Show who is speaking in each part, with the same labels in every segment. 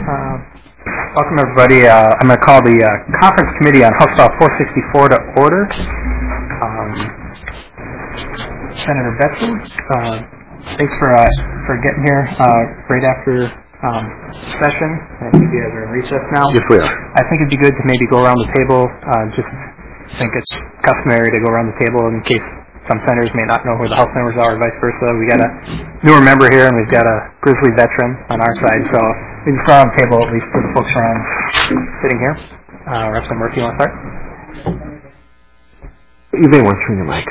Speaker 1: Welcome, everybody. I'm going to call the Conference Committee on House File 464 to order. Senator Betzel, thanks for getting here right after session. I think you guys are in recess now.
Speaker 2: Yes, we are.
Speaker 1: I think it'd be good to maybe go around the table. Just think it's customary to go around the table in case some senators may not know who the House members are, or vice versa. We got a newer member here, and we've got a grizzly veteran on our side. So we just go around the table, at least for the folks around sitting here. Representative Murphy, you want to start?
Speaker 2: You may want to turn your mic.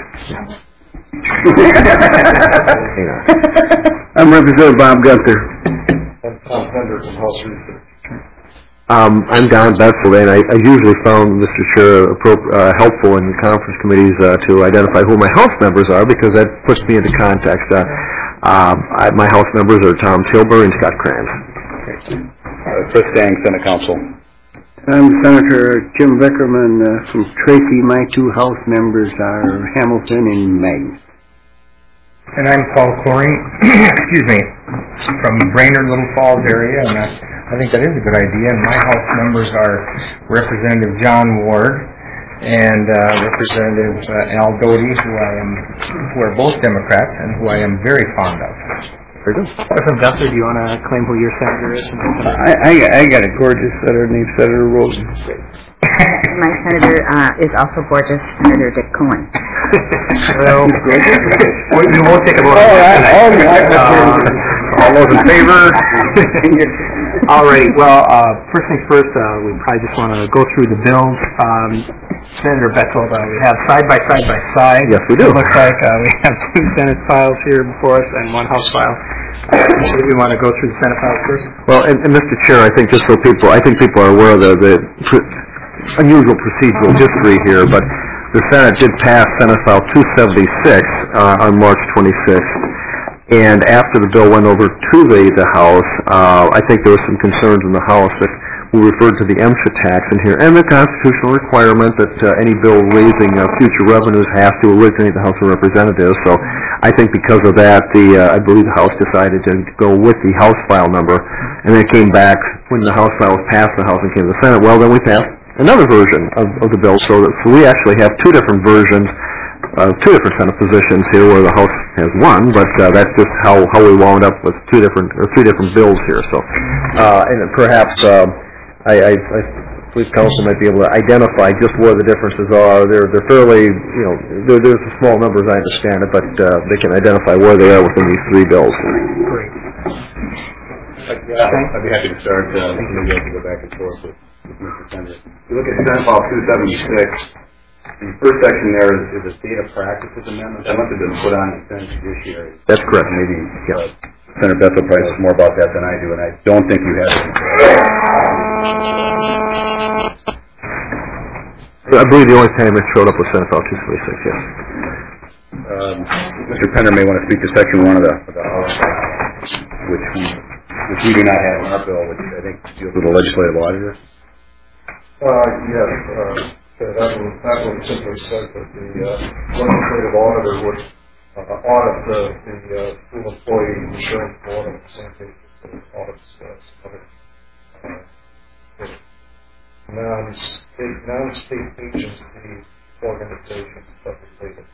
Speaker 3: I'm Representative Bob Gunther.
Speaker 4: I'm Tom Pender from House Research.
Speaker 2: I'm Don Betzel, and I usually found, Mr. Chair, helpful in the conference committees to identify who my House members are, because that puts me into context. My House members are Tom Tilbury and Scott Kranz.
Speaker 4: Chris Dang, Senate Counsel.
Speaker 3: I'm Senator Jim Vickerman from Tracy. My two House members are Hamilton and Maggie.
Speaker 5: And I'm Paul Coring, excuse me, from Brainerd, Little Falls area, and I think that is a good idea. And my House members are Representative John Ward and Representative Al Doty, who are both Democrats and who I am very fond of.
Speaker 1: Representative Gunther, do you want to claim who your senator is?
Speaker 3: I got a gorgeous senator named Senator Rosen.
Speaker 6: My senator is also gorgeous, Senator Dick Cohen.
Speaker 1: Well, we won't take a vote.
Speaker 2: All those in favor?
Speaker 1: All right. Well, first things first, we probably just want to go through the bills. Senator Betzel, we have side by side.
Speaker 2: Yes, we do.
Speaker 1: It looks like we have two Senate files here before us and one House file. So we want to go through the Senate files first.
Speaker 2: Well, and Mr. Chair, I think just so people are aware of the unusual procedural history here, but the Senate did pass Senate File 276 on March 26th. And after the bill went over to the House, I think there were some concerns in the House that we referred to the MSHA tax in here, and the constitutional requirement that any bill raising future revenues has to originate the House of Representatives. So I think because of that, I believe the House decided to go with the House file number, and then it came back when the House file was passed the House and came to the Senate. Well, then we passed another version of the bill, so we actually have two different versions. Two different Senate positions here, where the House has one, but that's just how we wound up with three different bills here. So, and perhaps I believe Council might be able to identify just where the differences are. They're fairly, there's a small number as I understand it, but they can identify where they are within these three bills.
Speaker 1: Great.
Speaker 4: I'd be happy to start. Maybe I can go back and forth with Mr. Pender. If you look at Senate File 276. The first section there is a data practices amendment. That must have been put on in Senate Judiciary.
Speaker 2: That's correct.
Speaker 4: Maybe Senator Betzel probably knows more about that than I do, and I don't think you have it.
Speaker 2: I believe the only time it showed up was Senate File 276, yes.
Speaker 4: Mr. Pender may want to speak to Section 1 of the which we do not have in our bill, which I think deals with the legislative auditor.
Speaker 7: Yes. That one simply says that the legislative auditor would audit the school employee insurance board on the same basis that it audits non-state agency organizations such as they.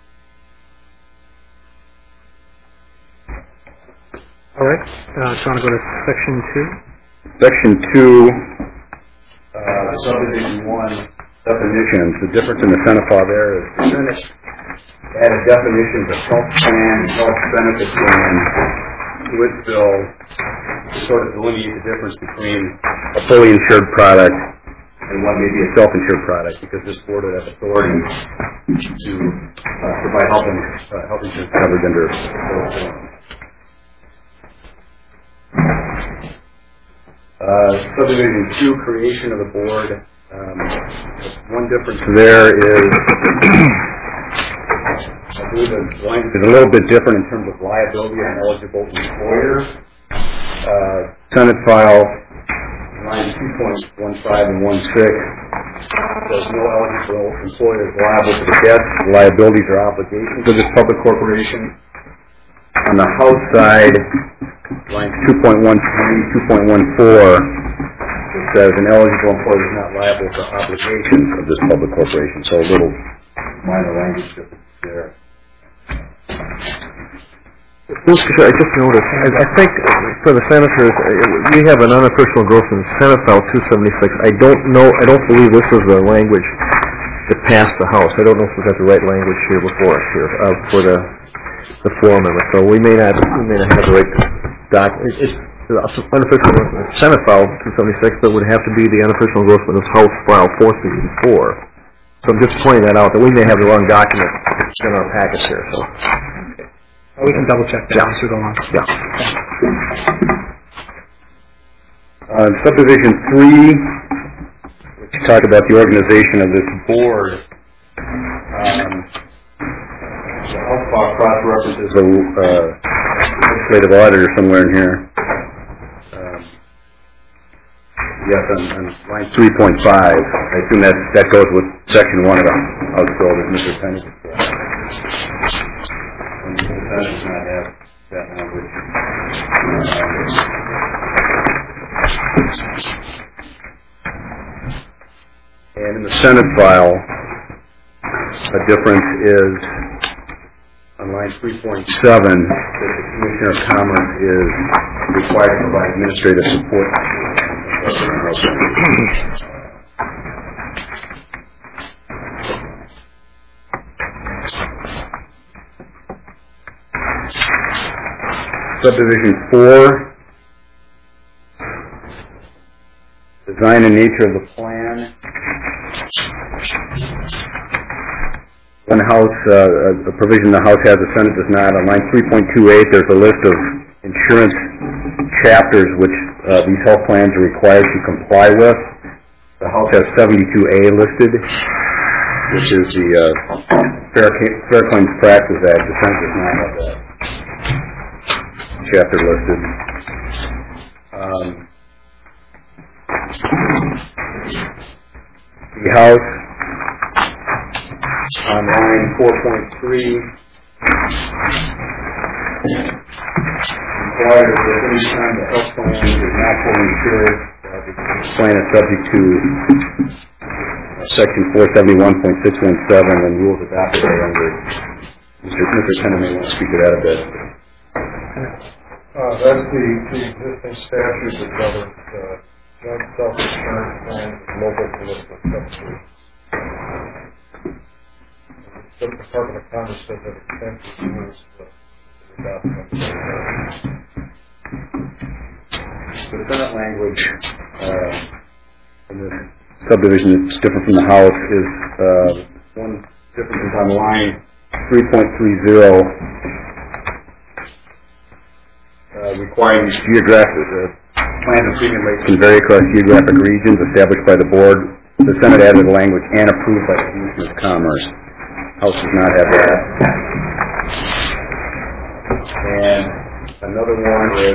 Speaker 1: All right. So I want to go to Section 2.
Speaker 4: Section 2, Subdivision 1. Definitions. The difference in the Senate file there is the Senate added definitions of health plan and health benefit plan to its bill to sort of delineate the difference between a fully insured product and what may be a self-insured product, because this board would have authority to provide health insurance coverage under Subdivision 2, creation of the board. One difference there is, I believe the language is a little bit different in terms of liability and eligible employer. Senate file lines 2.15 and 16 says no eligible employer is liable for the debts, liabilities, or obligations of this public corporation. On the House side, lines 2.13, 2.14 it says an eligible employee is not liable for obligations of this public corporation. So a little minor language difference there.
Speaker 2: I just noticed, I think for the senators, we have an unofficial engrossment in Senate File 276. I don't believe this is the language that passed the House. I don't know if we've got the right language here before us here for the floor amendment. So we may not have the right document. It's unofficial engrossment in Senate File 276, but it would have to be the unofficial engrossment of House File 464. So I'm just pointing that out, that we may have the wrong document in our package here. So.
Speaker 1: We can double check that as we go along.
Speaker 2: Yeah.
Speaker 4: Subdivision 3, which talked about the organization of this board. The House File cross-references a legislative auditor somewhere in here. Yes, on line 3.5. I assume that goes with section 1 of the House bill that Mr. Penny does not have that language. And in the Senate file, a difference is on line 3.7 that the Commissioner of Commerce is required to provide administrative support. Subdivision 4, design and nature of the plan. One house, a provision the House has, the Senate does not. On line 3.28, there's a list of insurance chapters which these health plans are required to comply with. The House has 72A listed, which is the Fair Claims Practice Act. The Senate does not have that chapter listed. The House, on line 4.3, requires that any time the health plan is not fully insured, the plan is subject to section 471.617 and rules adopted by under Mr. Tennant may want to speak to that a bit.
Speaker 7: That's the existing statute that governs joint self-insurance plans and local political subsidies. The Department of Commerce says that extensive rules to adopt them.
Speaker 4: The Senate language in this subdivision that's different from the House is one difference is on line 3.30. Requiring geographic plans and premium rates can vary across geographic regions established by the board. The Senate added the language and approved by the Commissioner of Commerce. House does not have that. And another one is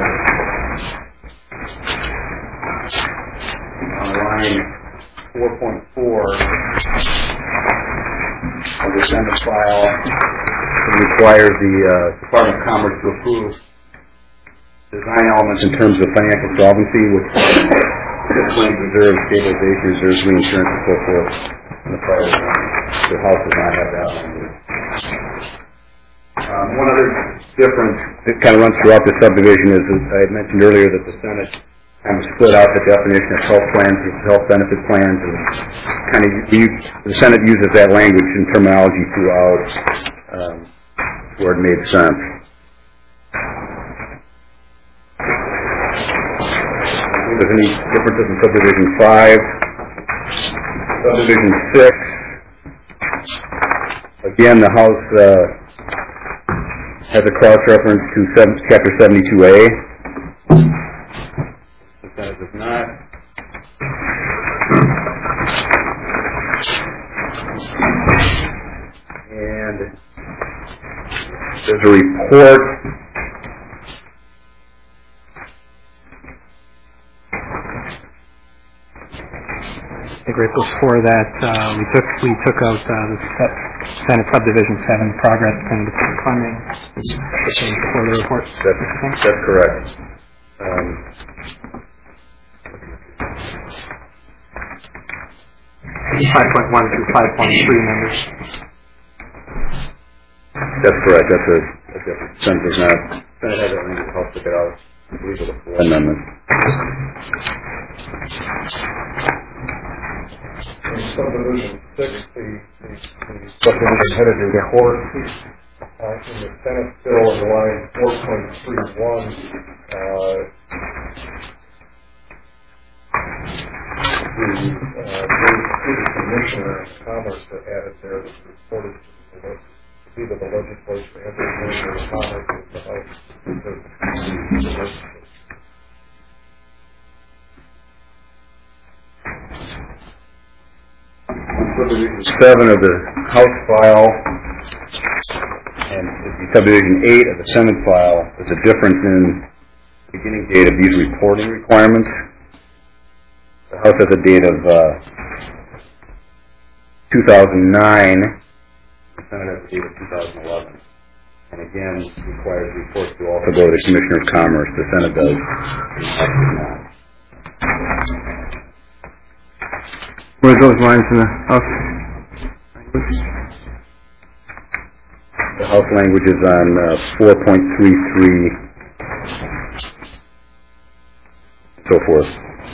Speaker 4: on line 4.4 of the Senate file. It requires the Department of Commerce to approve design elements in terms of financial solvency, which claims reserves, stabilization reserves, reinsurance, and so forth. And the prior the House does not have that language. One other difference that kind of runs throughout the subdivision is, as I had mentioned earlier, that the Senate kind of split out the definition of health plans as health benefit plans, and kind of the Senate uses that language and terminology throughout where it made sense. If there's any differences in subdivision 5, subdivision 6, again the House has a cross-reference to chapter 72A. The Senate does not. And there's a report
Speaker 1: I think right before that, we took out the Senate Subdivision 7 progress and funding before the report.
Speaker 4: That's correct.
Speaker 1: 5.1 through 5.3 members.
Speaker 4: That's correct. That's a different sentence. Now, Senate has that language. I'll stick it out. I believe it's a full amendment.
Speaker 7: In subdivision 6, the subdivision headed report. In the Senate bill in line 4.31, the Commissioner of Commerce that added there was reported to either the legislature and the Commissioner of Commerce with the House.
Speaker 4: Subdivision 7 of the House file and subdivision 8 of the Senate file, there's a difference in beginning date of these reporting requirements. The House has a date of 2009. The Senate has a date of 2011. And again, requires reports to also go to the Commissioner of Commerce. The Senate does.
Speaker 2: Where's those lines in the House?
Speaker 4: The House language is on 4.33, so forth.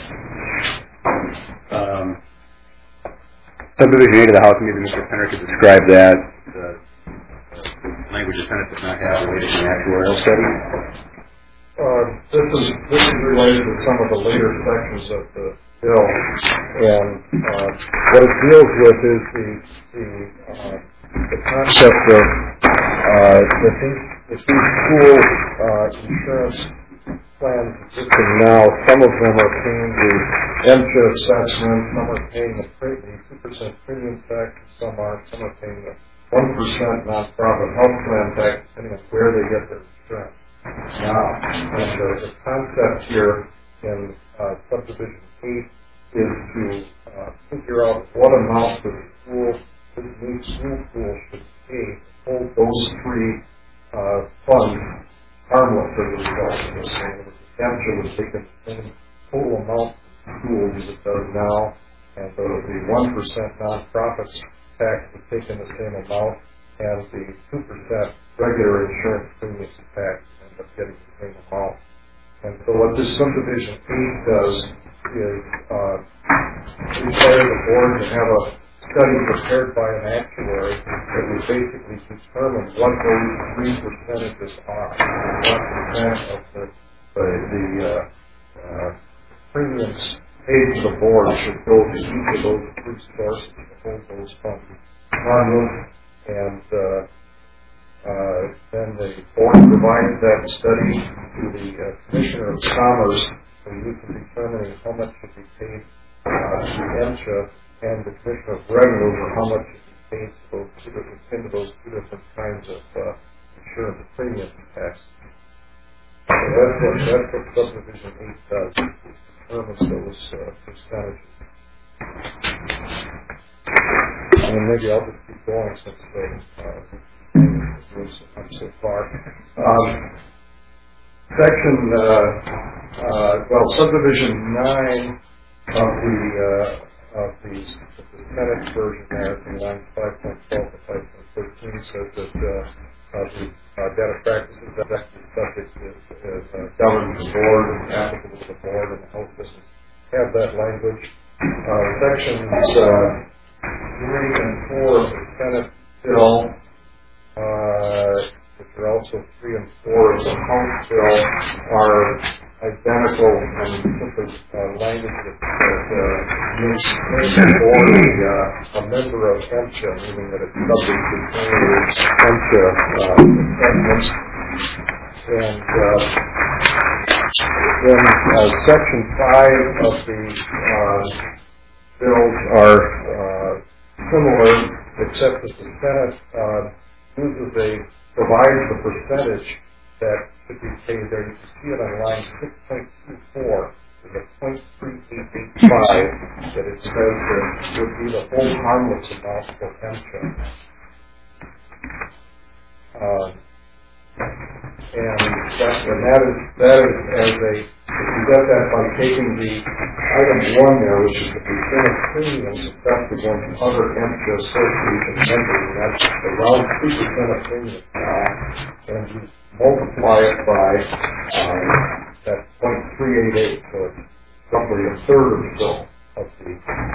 Speaker 4: Subdivision 8 of the House, maybe Mr. Penner could describe that. The language the Senate does not have related to an actuarial study.
Speaker 7: This is related to some of the later sections of the bill, and what it deals with is the concept of the school insurance plans existing now. Some of them are paying the MSHA assessment, some are paying the 2% premium tax, some aren't. Some are paying the 1% nonprofit health plan tax, depending on where they get their insurance. Now, and the concept here in subdivision 8 is to figure out what amount the new school pool should pay to hold those three funds harmless as a result of this. And the MSHA was taking the same total amount of schools as it does now, and the 1% nonprofit tax was taking the same amount, and the 2% regular insurance premium tax ended up getting the same amount. And so what this subdivision 8 does is require the board to have a study prepared by an actuary that would basically determine what those 3 percentages are, what percent of the premiums paid to the board should go to each of those 3 sources to hold those funds harmless. And then the board provides that study to the Commissioner of Commerce, so you can determine how much should be paid to MSHA and the Commissioner of Revenue for how much should be paid into those 2 different kinds of insurance premium tax. So that's what subdivision 8 does. It determines those percentages. And maybe I'll just keep going since I'm so far. Subdivision 9 of the Senate version there, from lines 5.12 to 5.13, says that the data practices executive subject is governed the board, applicable to the board, and the health systems have that language. Sections 3 and 4 of the Senate bill, which are also 3 and 4 of the House bill, are identical and simply language that makes the board a member of MSHA, meaning that it's subject to MSHA assessments. And then Section 5 of the bills are similar, except that the Senate provides the percentage that should be paid there. You can see it on line 6.24. There's a 0.3885 that it says that would be the whole harmless amount for MSHA. And that is as if you get that by taking the item 1 there, which is the percent of premiums assessed against other MSHA association members, and that's around 2% of premiums now, and you multiply it by that 0.388, so it's roughly a third or so of the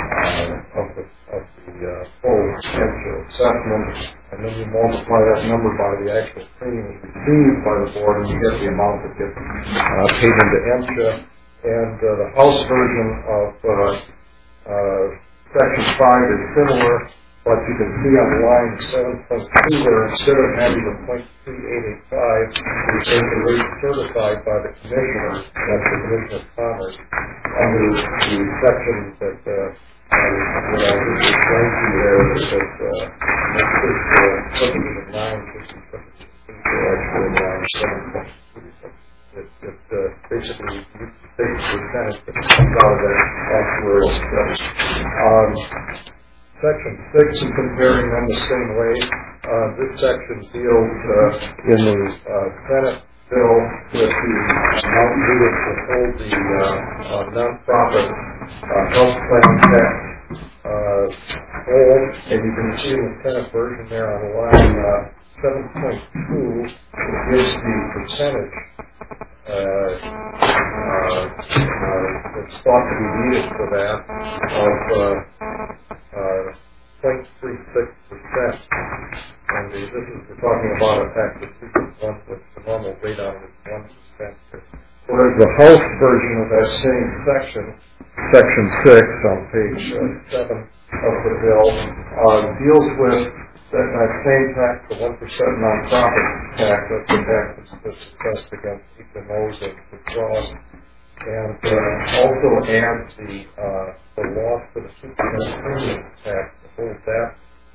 Speaker 7: full MSHA assessment, and then you multiply that number by the actual premiums received by the board, and you get the amount that gets paid into MSHA. And the House version of Section 5 is similar, but you can see on line 7.2 there, instead of having the 0.3885, we say the rate certified by the Commissioner, that's the Commissioner of Commerce, under the sections that I just explained to you there, that subdivision 9, actually line 7.2. It basically takes the percentage that comes out of that actuarial study. Section 6 is comparing them the same way. This section deals in the Senate bill with the amount needed to hold the nonprofit health plan tax whole, and you can see in the Senate version there on line 7.2, it gives the percentage that's thought to be needed for that of 0.36%. And this is, we're talking about a tax of 2.1, which the normal rate on is 1%. Whereas the House version of that same section, Section 6 on page 7 of the bill, deals with that same tax, the 1% nonprofit tax, that's the tax that's assessed against HMOs and withdrawals, and also adds the loss for the 2% premium tax to hold that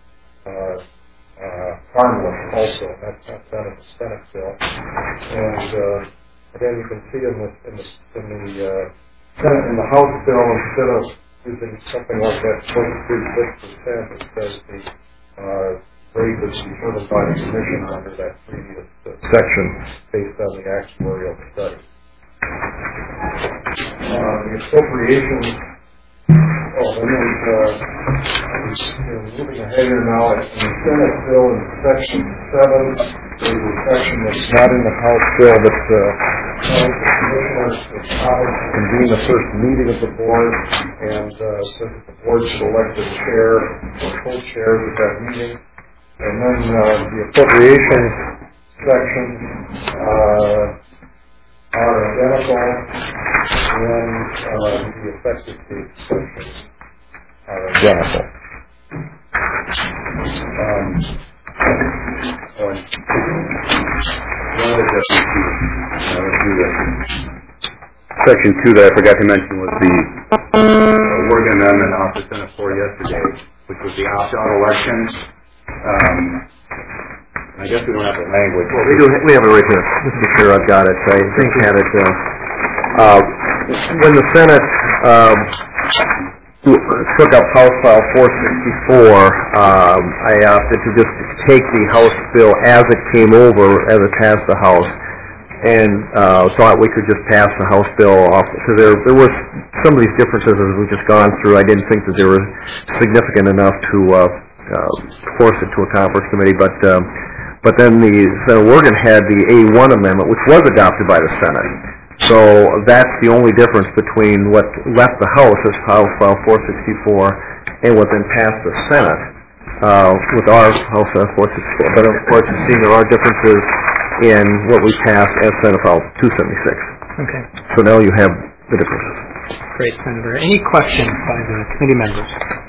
Speaker 7: harmless also. That's not done in the Senate bill. And again, you can see in the Senate, in the House bill, instead of using something like that 0.36%, it says the rate that's determined by the Commission under that previous section based on the actuarial study. The appropriations, moving ahead here now, in the Senate bill in Section 7, there's a section that's not in the House bill that tells the Commissioners how to convene the first meeting of the board, and says that the board should elect a chair or co-chairs at that meeting. And then the appropriations sections are identical, and the effective date sections are identical.
Speaker 4: Section 2 that I forgot to mention was the word amendment off the Senate floor yesterday, which was the opt-out elections. I guess we don't have the language.
Speaker 2: Well, we have it right here. Mr. Chair, I've got it. I think I had it. When the Senate took up House File 464, I opted to just take the House bill as it came over, as it passed the House, and thought we could just pass the House bill off. So there were some of these differences as we've just gone through. I didn't think that they were significant enough to force it to a conference committee, but then the Senator Worgan had the A1 amendment, which was adopted by the Senate. So that's the only difference between what left the House as House File 464 and what then passed the Senate with our House File 464. But of course, you see there are differences in what we passed as Senate File 276.
Speaker 1: Okay.
Speaker 2: So now you have the differences.
Speaker 1: Great, Senator. Any questions by the committee members?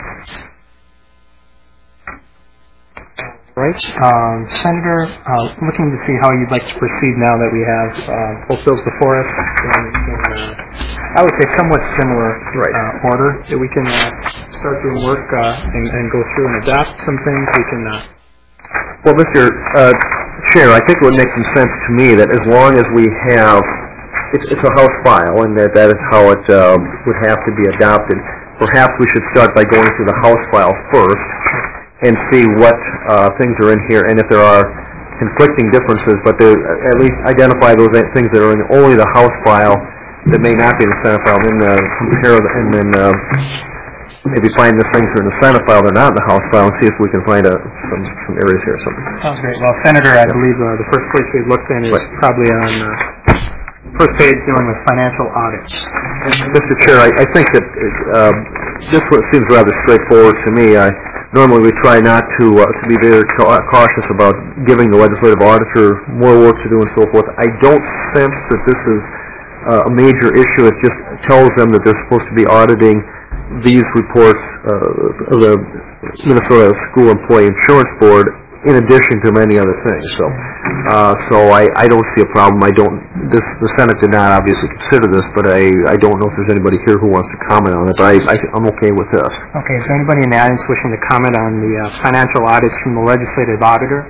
Speaker 1: Right. Senator, looking to see how you'd like to proceed now that we have both bills before us in I would say somewhat similar order, that we can start doing work and go through and adopt some things. We can.
Speaker 2: Well, Mr. Chair, I think it would make some sense to me that as long as we have, it's a House file, and that is how it would have to be adopted. Perhaps we should start by going through the House file first and see what things are in here, and if there are conflicting differences, but at least identify those things that are in only the House file, that may not be in the Senate file, and then compare and then maybe find the things that are in the Senate file that are not in the House file, and see if we can find some areas here or something.
Speaker 1: Sounds great. Well, Senator, I believe the first place we looked in is probably on first page dealing with financial audits.
Speaker 2: Mr. Chair, I think that this one seems rather straightforward to me. Normally we try not to be very cautious about giving the legislative auditor more work to do and so forth. I don't sense that this is a major issue. It just tells them that they're supposed to be auditing these reports of the Minnesota School Employee Insurance Board in addition to many other things. So I don't see a problem. The Senate did not obviously consider this, but I don't know if there's anybody here who wants to comment on it, but I'm okay with this.
Speaker 1: Okay, is there anybody in the audience wishing to comment on the financial audits from the legislative auditor?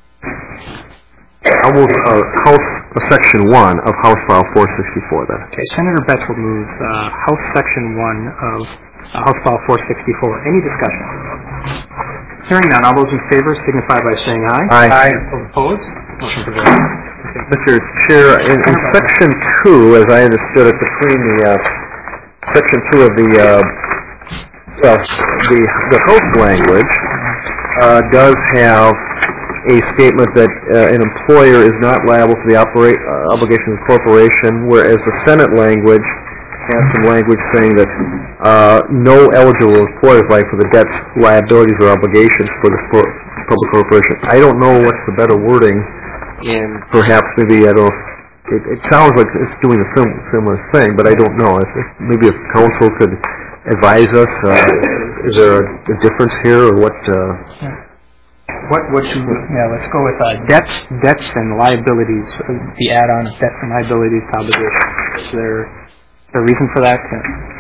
Speaker 2: I'll move Section 1 of House File 464 then.
Speaker 1: Okay, Senator Betts will move House Section 1 of House File 464. Any discussion? Hearing none, all those in favor signify by saying aye.
Speaker 2: Aye.
Speaker 1: Those opposed? Motion prevails.
Speaker 2: Mr. Chair, in Section 2, as I understood it, between the Section 2 of the House language does have a statement that an employer is not liable for the obligations of the corporation, whereas the Senate language has some language saying that no eligible employer is liable for the debts, liabilities, or obligations for the public corporation. I don't know what's the better wording, and perhaps maybe, I don't know, it sounds like it's doing a similar thing, but I don't know. Maybe if counsel could advise us, is there a difference here, or what?
Speaker 1: Let's go with debts and liabilities. The add-on of debts and liabilities to obligations. Is there a reason for that?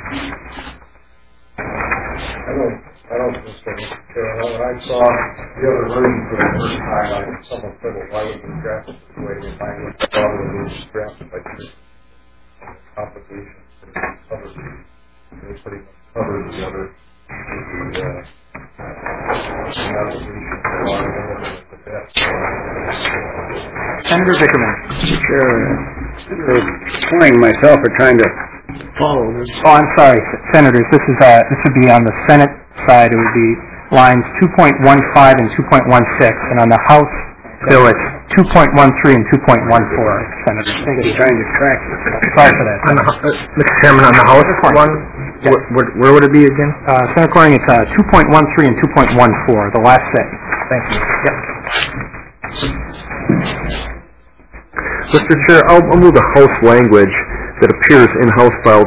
Speaker 7: I don't think so. When I saw the other version for the first time, someone said, well, why would we draft it this way? And I thought it was drafted by two complications. They pretty much covered the other.
Speaker 1: Senator Vickerman.
Speaker 3: Sure. Playing myself or trying to follow this.
Speaker 1: Oh, I'm sorry, Senators. This would be on the Senate side. It would be lines 2.15 and 2.16, and on the House bill it's 2.13 and 2.14. Senators.
Speaker 3: I'm trying to track it.
Speaker 1: Sorry for that.
Speaker 2: Mr. Chairman, on the House one, yes. Where would it be again?
Speaker 1: Senator Coring, it's 2.13 and 2.14, the last sentence. Thank you. Yep.
Speaker 2: Mr. Chair, I'll move the House language that appears in House File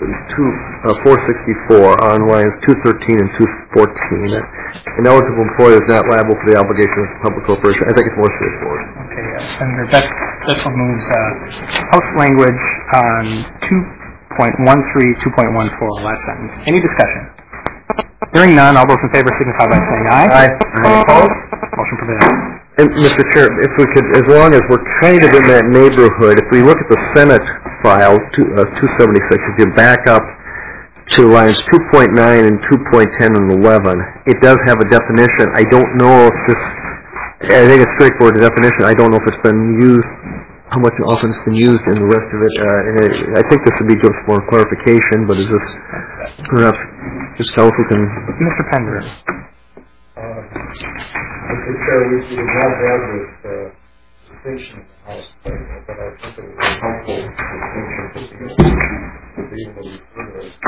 Speaker 2: 464 on lines 213 and 214. An eligible employer is not liable for the obligations of the public corporation. I think it's more straightforward.
Speaker 1: Okay, Senator Betzel moves House language on 2.13, 2.14, last sentence. Any discussion? Hearing none, all those in favor signify by saying aye.
Speaker 2: Aye.
Speaker 1: Opposed? Motion prevails.
Speaker 2: And Mr. Chair, if we could, as long as we're kind of in that neighborhood, if we look at the Senate file, 276, if you back up to lines 2.9 and 2.10 and 11, it does have a definition. I don't know if this, I think it's straightforward, the definition. I don't know if it's been used, how much often it's been used in the rest of it. I think this would be just more clarification, but is this, perhaps, this council can...
Speaker 1: Mr. Pender.
Speaker 7: Mr. Chair, we did not have this distinction in the House, but I think it was a helpful distinction to be able to refer to it.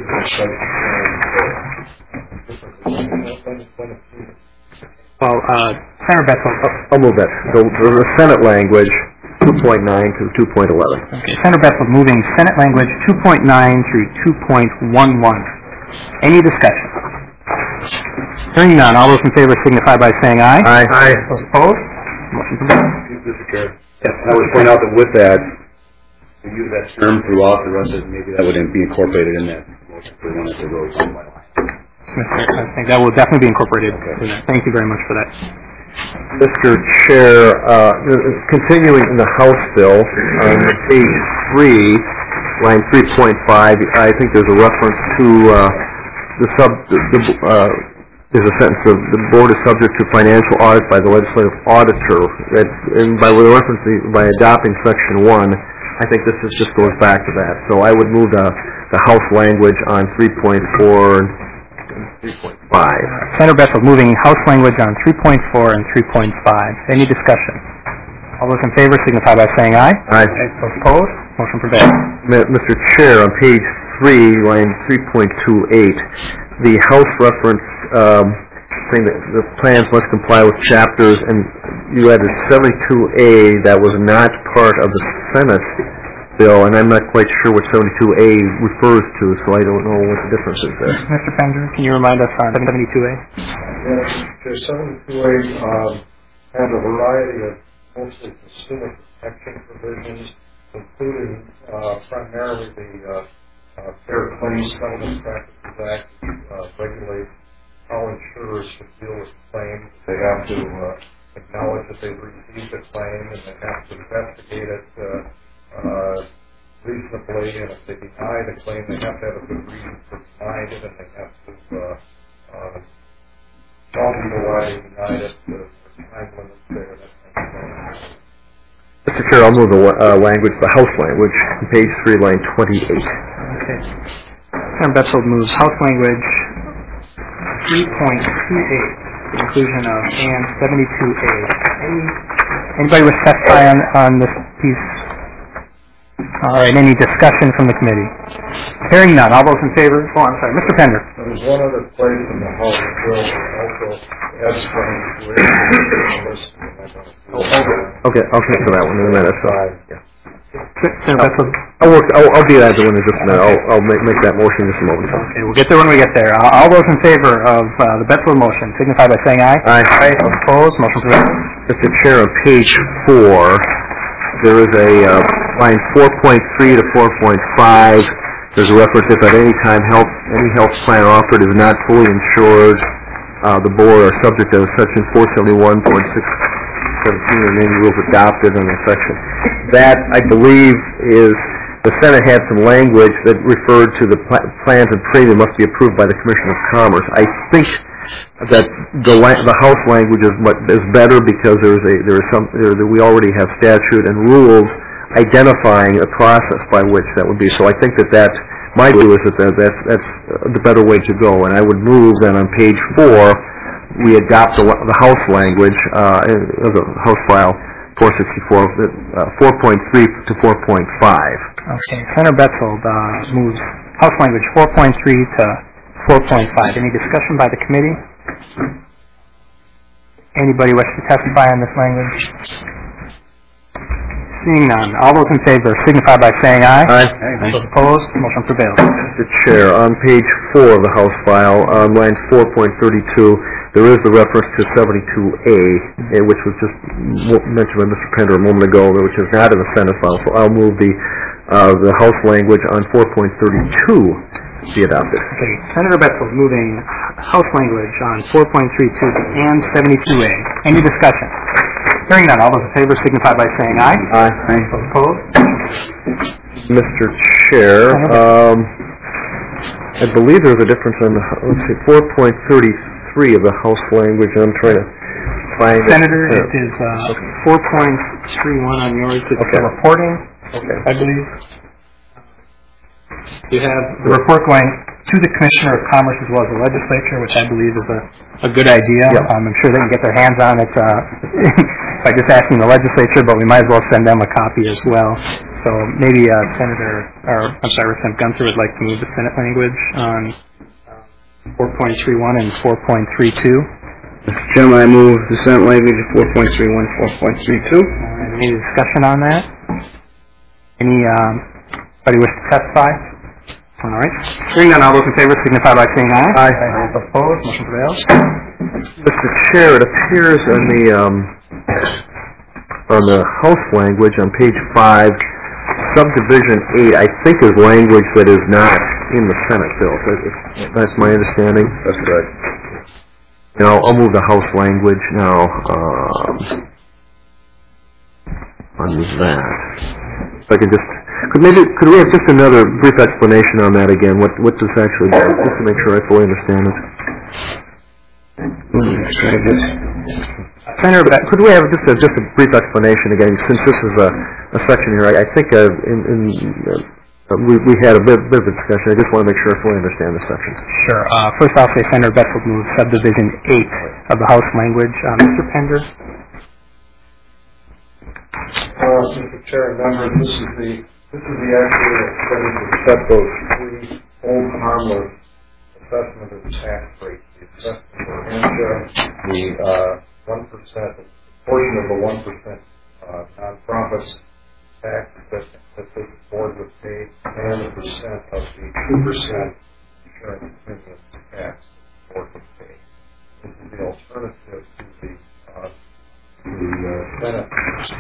Speaker 1: Well, Senator Betzel.
Speaker 2: I'll move that. The Senate language, 2.9 to 2.11.
Speaker 1: Okay, Senator Betzel moving Senate language 2.9 through 2.11. Any discussion? Hearing none, all those in favor signify by saying aye.
Speaker 2: Aye. Aye.
Speaker 1: Those opposed? Motion prevails.
Speaker 4: Mr. Chair. Yes, I would point out that with that, we use that term throughout the rest of it, maybe that would be incorporated in that motion for one of the roads on by line.
Speaker 1: I think that will definitely be incorporated in that. Thank you very much for that.
Speaker 2: Mr. Chair, continuing in the House bill, on page 3, line 3.5, I think there's a reference to there's a sentence of the board is subject to financial audit by the legislative auditor. And by adopting Section 1, I think this just goes back to that. So I would move the House language on 3.4 and 3.5.
Speaker 1: Senator Betzel moving House language on 3.4 and 3.5. Any discussion? All those in favor signify by saying aye.
Speaker 2: Aye.
Speaker 1: Those opposed? Motion prevails.
Speaker 2: Mr. Chair, on page 3, line 3.28, the House reference saying that the plans must comply with chapters, and you added 72A that was not part of the Senate bill, and I'm not quite sure what 72A refers to, so I don't know what the difference is there.
Speaker 1: Mr. Pender, can you remind us on 72A?
Speaker 7: Yes, 72A has a variety of mostly consumer protection provisions, including primarily the Fair Claims Settlement Practices Act, regulates how insurers should deal with claims. They have to acknowledge that they've received a claim, and they have to investigate it reasonably, and if they deny the claim, they have to have a good reason for denying it, and they have to tell people why they denied it, the time limits there, that kind of thing.
Speaker 2: Mr. Chair, I'll move the language, the House language, on page 3, line 28.
Speaker 1: Okay. Senator Betzel moves House language 3.28, the inclusion of and 72A. Anybody wish to testify on this piece? All right, any discussion from the committee? Hearing none. All those in favor? Oh, I'm sorry. Mr. Pender.
Speaker 7: There's one other place in the House bill that also adds claims to it.
Speaker 2: Okay, I'll come to that one in a minute. So, yeah.
Speaker 1: Senator Betzel.
Speaker 2: I'll do that one in just a minute. I'll make that motion in just a moment.
Speaker 1: Okay, we'll get there when we get there. All those in favor of the Betzel motion signify by saying aye.
Speaker 2: Aye.
Speaker 1: Aye. Those opposed? Motion prevails.
Speaker 2: Mr. Chair, on page 4, there is a line 4.3 to 4.5. There's a reference if at any time any health plan offered is not fully insured, the board are subject to section 471.617 and any rules adopted in the section. That, I believe, is the Senate had some language that referred to the plans and premium must be approved by the Commissioner of Commerce. I think that the House language is better because we already have statute and rules identifying a process by which that would be. So I think that my view is that's the better way to go. And I would move that on page 4 we adopt the House language of the House file 464, 4.3 to 4.5.
Speaker 1: Okay, Senator Betzel moves House language 4.3 to 4.5. Any discussion by the committee? Anybody wish to testify on this language? Seeing none. All those in favor signify by saying aye.
Speaker 2: Aye.
Speaker 1: Those opposed? Motion prevails.
Speaker 2: Mr. Chair, on page 4 of the House file, on lines 4.32, there is the reference to 72A, which was just mentioned by Mr. Pender a moment ago, which is not in the Senate file. So I'll move the House language on 4.32 be adopted.
Speaker 1: Okay, Senator Betzel moving House language on 4.32 and 72A. Any discussion? Hearing none, all those in favor signify by saying aye.
Speaker 2: Aye.
Speaker 1: Those opposed?
Speaker 2: Mr. Chair, I believe there's a difference on the, 4.33 of the House language. I'm trying to find
Speaker 1: Senator,
Speaker 2: it.
Speaker 1: it is 4.31 on yours. It's
Speaker 2: Okay.
Speaker 1: the reporting, I believe. You have the report going to the Commissioner of Commerce as well as the legislature, which I believe is a good idea.
Speaker 2: Yep.
Speaker 1: I'm sure they can get their hands on it by just asking the legislature, but we might as well send them a copy as well. So maybe Representative Gunther would like to move the Senate language on 4.31 and 4.32.
Speaker 3: Mr. Chairman, I move the Senate language of 4.31 and 4.32.
Speaker 1: Any discussion on that? Anybody wish to testify? All right. Hearing none, all those in favor signify by saying aye.
Speaker 2: Aye.
Speaker 1: Opposed? Motion prevails.
Speaker 2: Mr. Chair, it appears on the House language on page 5, subdivision 8, I think is language that is not in the Senate bill. That's my understanding.
Speaker 4: That's correct.
Speaker 2: Now, I'll move the House language now on that. If I could just, could we have just another brief explanation on that again? What does actually do? Just to make sure I fully understand it. Senator, could we have just a brief explanation again, since this is a section here? I think we had a bit of a discussion. I just want to make sure I fully understand the section.
Speaker 1: Sure. First, I'll say Senator Betzel moved subdivision 8 of the House language. Mr. Pender?
Speaker 7: Mr. Chair and members, this is the actual expenditure to set those three old harmless assessment of tax rates. The assessment for INCHA, the 1%, portion of the 1% nonprofits tax that the board would pay, and the percent of the 2% insurance premium tax the board would pay. This is the alternative to the Senate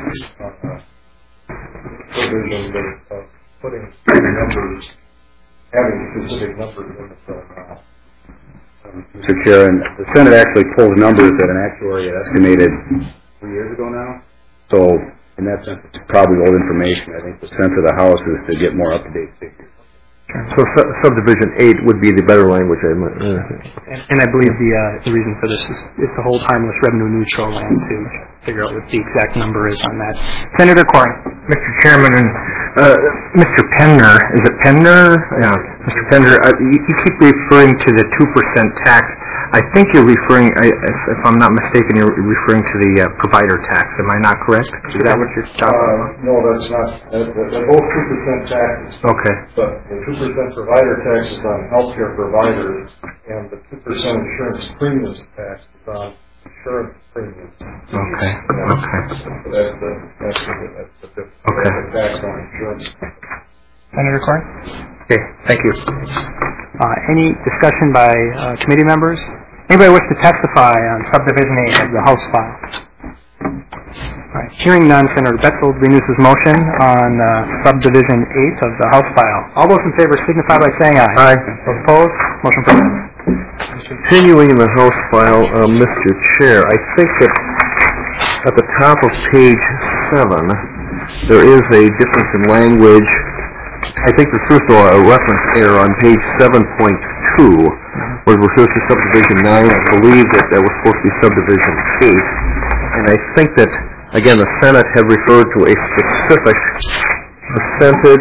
Speaker 7: provision of putting numbers, having specific numbers in the bill now.
Speaker 4: Mr. Chair, and the Senate actually pulled numbers that an actuary had estimated 3 years ago now. So, in that sense, it's probably old information. I think the sense of the House is to get more up-to-date figures.
Speaker 2: So subdivision 8 would be the better language.
Speaker 1: And I believe the reason for this is to hold harmless revenue neutral and to figure out what the exact number is on that. Senator Corey.
Speaker 5: Mr. Chairman, and Mr. Pender, is it Pender? Yeah, Mr. Pender, you keep referring to the 2% tax. I think you're referring, if I'm not mistaken, you're referring to the provider tax. Am I not correct? Is that what you're talking about?
Speaker 7: No, that's not. They're both 2% taxes.
Speaker 5: Okay.
Speaker 7: But the 2% provider tax is on healthcare providers, and the 2% insurance premiums tax is on insurance premiums.
Speaker 5: Okay. Okay.
Speaker 7: So that's the difference.
Speaker 5: Okay.
Speaker 7: The tax on insurance.
Speaker 1: Senator Corey?
Speaker 5: Okay, thank you.
Speaker 1: Any discussion by committee members? Anybody wish to testify on subdivision 8 of the House file? All right. Hearing none, Senator Betzel renews his motion on subdivision 8 of the House file. All those in favor signify by saying aye.
Speaker 2: Aye.
Speaker 1: Those opposed? Motion passes.
Speaker 2: Continuing in the House file, Mr. Chair, I think that at the top of page 7, there is a difference in language. I think there's first of all a reference error on page 7.2, where it refers to subdivision 9. I believe that was supposed to be subdivision 8. And I think that, again, the Senate had referred to a specific percentage.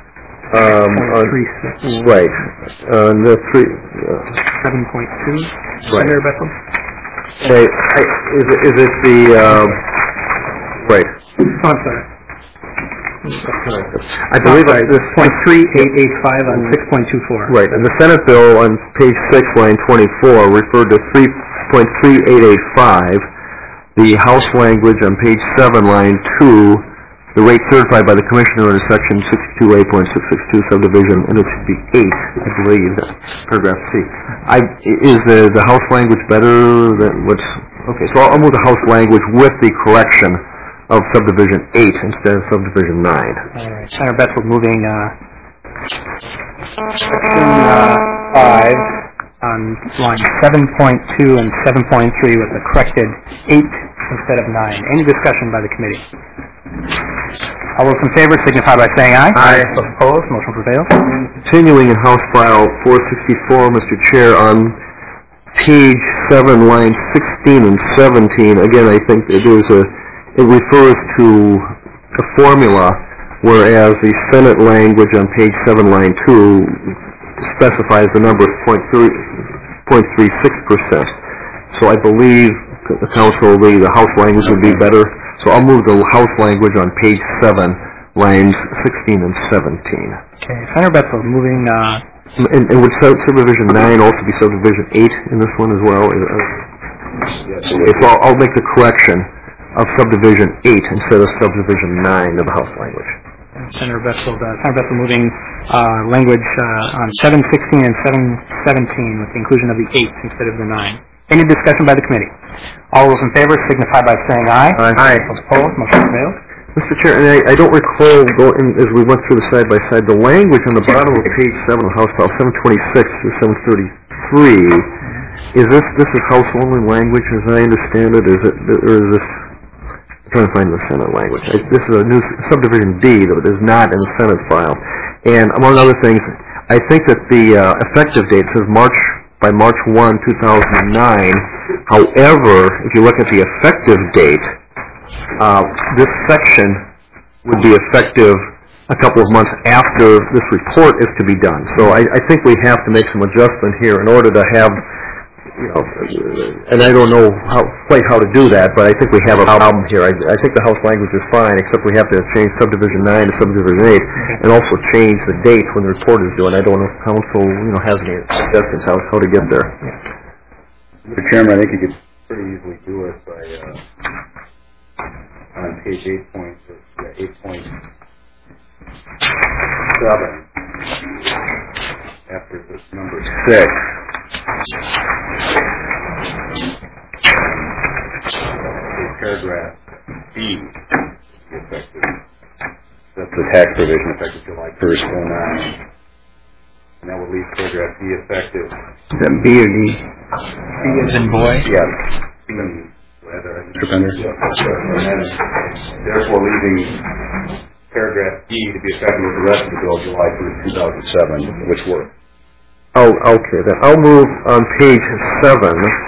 Speaker 2: Right. The
Speaker 1: 7.2. Senator Betzel?
Speaker 2: Is it the... right.
Speaker 1: Oh, I'm sorry.
Speaker 2: I believe it's
Speaker 1: 0.3885 on 6.24.
Speaker 2: Right, and the Senate bill on page 6, line 24, referred to 3.3885. The House language on page 7, line 2, the rate certified by the Commissioner under section 62A.662 subdivision, and it should be 8, I believe, paragraph C. Is the House language better than what's... Okay, so I'll move the House language with the correction of subdivision 8 instead of subdivision 9.
Speaker 1: All right. Senator Betzel moving section 5 on line 7.2 and 7.3 with the corrected 8 instead of 9. Any discussion by the committee? All those in favor signify by saying aye.
Speaker 2: Aye.
Speaker 1: Those opposed, motion prevails.
Speaker 2: Continuing in House File 464, Mr. Chair, on page 7, lines 16 and 17, again, I think it refers to a formula, whereas the Senate language on page 7, line 2, specifies the number of 0.36%. So I believe the Council, the House language would be better. So I'll move the House language on page 7, lines 16 and 17.
Speaker 1: Okay, Senator Betzel moving...
Speaker 2: And would subdivision 9 also be subdivision 8 in this one as well?
Speaker 4: Yes.
Speaker 2: So I'll make the correction of subdivision 8 instead of subdivision 9 of the House language.
Speaker 1: Senator Betzel moving language on 716 and 717 with the inclusion of the 8 instead of the 9. Any discussion by the committee? All those in favor signify by saying aye.
Speaker 2: Aye.
Speaker 1: Those opposed, motion prevails.
Speaker 2: Mr. Chair, and I don't recall, as we went through the side-by-side, the language on the bottom of page 7 of House File 726 through 733, is this is House-only language as I understand it? Or is this... I'm trying to find the Senate language. This is a new subdivision D that is not in the Senate file. And among other things, I think that the effective date says March by March 1, 2009. However, if you look at the effective date, this section would be effective a couple of months after this report is to be done. So I think we have to make some adjustment here in order to have, and I don't know quite how to do that, but I think we have a problem here. I think the House language is fine, except we have to change subdivision 9 to subdivision 8, and also change the date when the report is due. And I don't know if council, has any suggestions how to get there.
Speaker 4: Mr. Chairman, I think you could pretty easily do it by on page 8.7 after this number 6. Paragraph B effective. That's the tax provision effective July 1st, 2009. And that will leave paragraph B effective.
Speaker 3: Is that B or D?
Speaker 1: B as in boy?
Speaker 4: Yes. Mr. Pender? Therefore, leaving paragraph D to be effective with the rest of the bill July 1st, 2007, which worked.
Speaker 2: Oh, okay. Then I'll move on page 7.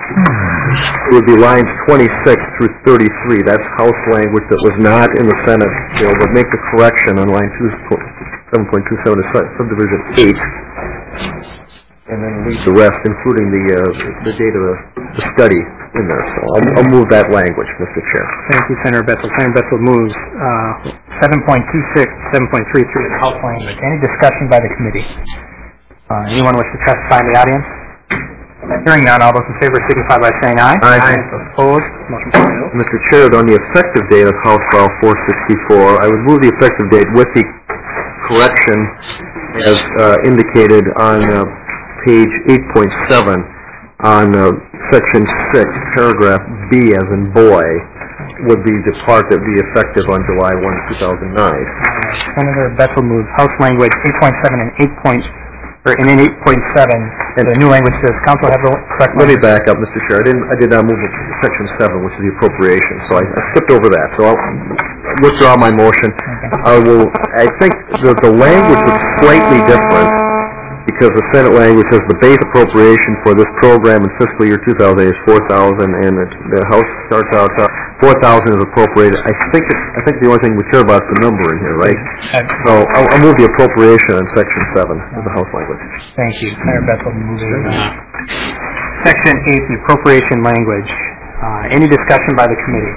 Speaker 2: It would be lines 26 through 33. That's House language that was not in the Senate bill, but make the correction on line 7.27 to subdivision 8. And then leave the rest, including the date of the study in there. So I'll move that language, Mr. Chair.
Speaker 1: Thank you, Senator Betzel. Senator Betzel moves 7.26 to 7.33 of the House language. Any discussion by the committee? Anyone wish to testify in the audience? Hearing none, all those in favor signify by saying aye.
Speaker 2: Aye.
Speaker 1: Those opposed, motion carries.
Speaker 2: Mr. Chair, on the effective date of House File 464, I would move the effective date with the correction as indicated on page 8.7 on section 6, paragraph B as in boy, would be the part that would be effective on July 1, 2009.
Speaker 1: Senator Betzel moves House language 8.7 and 8.7, the new language says, council have the correct
Speaker 2: Let me
Speaker 1: language.
Speaker 2: back up, Mr. Chair. I did not move to section 7, which is the appropriation, so I skipped over that. So I'll withdraw my motion. I think the language was slightly different, because the Senate language says the base appropriation for this program in fiscal year 2008 is $4,000, and the House starts out $4,000 is appropriated. I think the only thing we care about is the number in here, right? So I'll move the appropriation in section 7 of the House language.
Speaker 1: Thank you, Senator Betzel moving section 8, the appropriation language. Any discussion by the committee?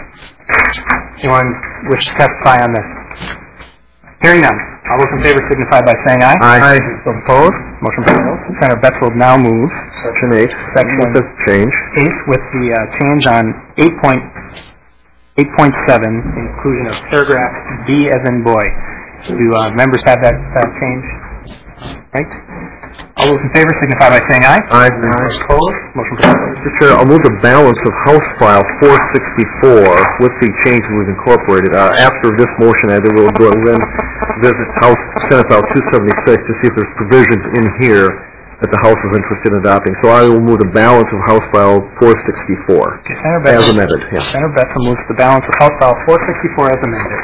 Speaker 1: Anyone wish to testify on this? Hearing none. All those in favor signify by saying aye.
Speaker 2: Aye.
Speaker 1: Those opposed, motion carries. Senator Betzel now moves
Speaker 2: Section 8.
Speaker 1: Section
Speaker 2: change.
Speaker 1: 8 with the change on 8.7, inclusion of paragraph B as in boy. Do members have that change? Right? All those in favor signify by saying aye.
Speaker 2: Aye.
Speaker 1: Those opposed, motion carries.
Speaker 2: Mr. Chair, I'll move the balance of House File 464 with the changes we've incorporated. After this motion, I will go and visit Senate File 276 to see if there's provisions in here that the House is interested in adopting. So I will move the balance of House File 464
Speaker 1: Okay,
Speaker 2: as amended. Yeah.
Speaker 1: Senator Betzel moves the balance of House File 464 as amended.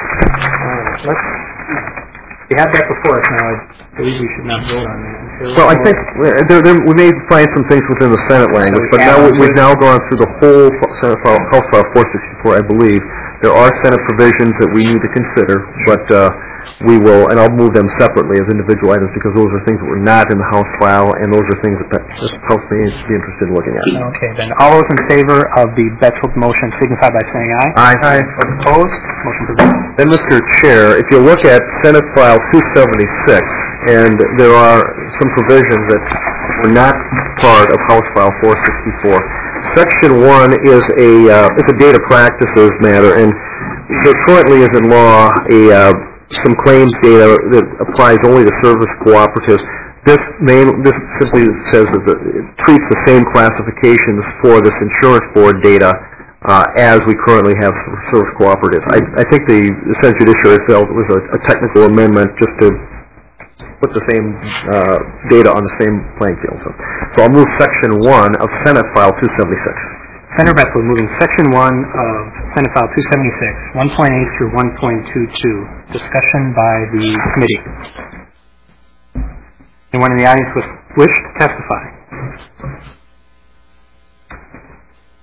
Speaker 1: We had that before us now. I believe we should not vote on that.
Speaker 2: Well, I think we may find some things within the Senate language, but now we've now gone through the whole House File 464, I believe. There are Senate provisions that we need to consider, but we will, and I'll move them separately as individual items because those are things that were not in the House file, and those are things that the House may be interested in looking at.
Speaker 1: Okay, then all those in favor of the Betzel motion signify by saying aye.
Speaker 2: Aye.
Speaker 1: Opposed? Motion prevails.
Speaker 2: Then, Mr. Chair, if you look at Senate File 276, and there are some provisions that were not part of House File 464. Section 1 is it's a data practices matter, and there currently is in law some claims data that applies only to service cooperatives. This simply says that it treats the same classifications for this insurance board data as we currently have for service cooperatives. I think the Senate Judiciary felt it was a technical amendment just to put the same data on the same playing field. So I'll move Section 1 of Senate File 276.
Speaker 1: Senator Betzel moving Section 1 of Senate File 276, 1.8 through 1.22. Discussion by the committee. Anyone in the audience wish to testify?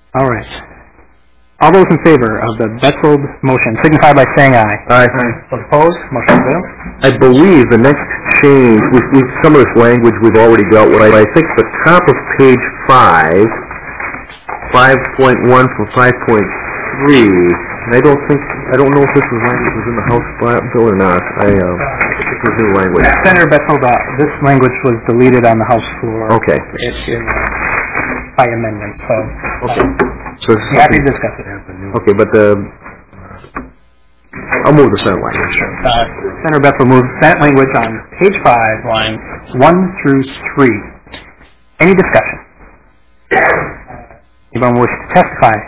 Speaker 1: All right. All those in favor of the Betzold motion signify by saying aye.
Speaker 2: Aye.
Speaker 1: Those opposed, motion prevails.
Speaker 2: I believe the next change, some of this language we've already dealt with. I think the top of page 5, 5.1 from 5.3, and I don't know if this was language was in the House bill or not. I think it was new language.
Speaker 1: Senator Betzold, this language was deleted on the House floor.
Speaker 2: Okay.
Speaker 1: It's by amendment, so
Speaker 2: Okay. So this is
Speaker 1: happy to discuss it.
Speaker 2: Okay, but I'll move the Senate language.
Speaker 1: Senator Betzold moves Senate language on page 5, line 1 through 3. Any discussion? Anyone wish to testify?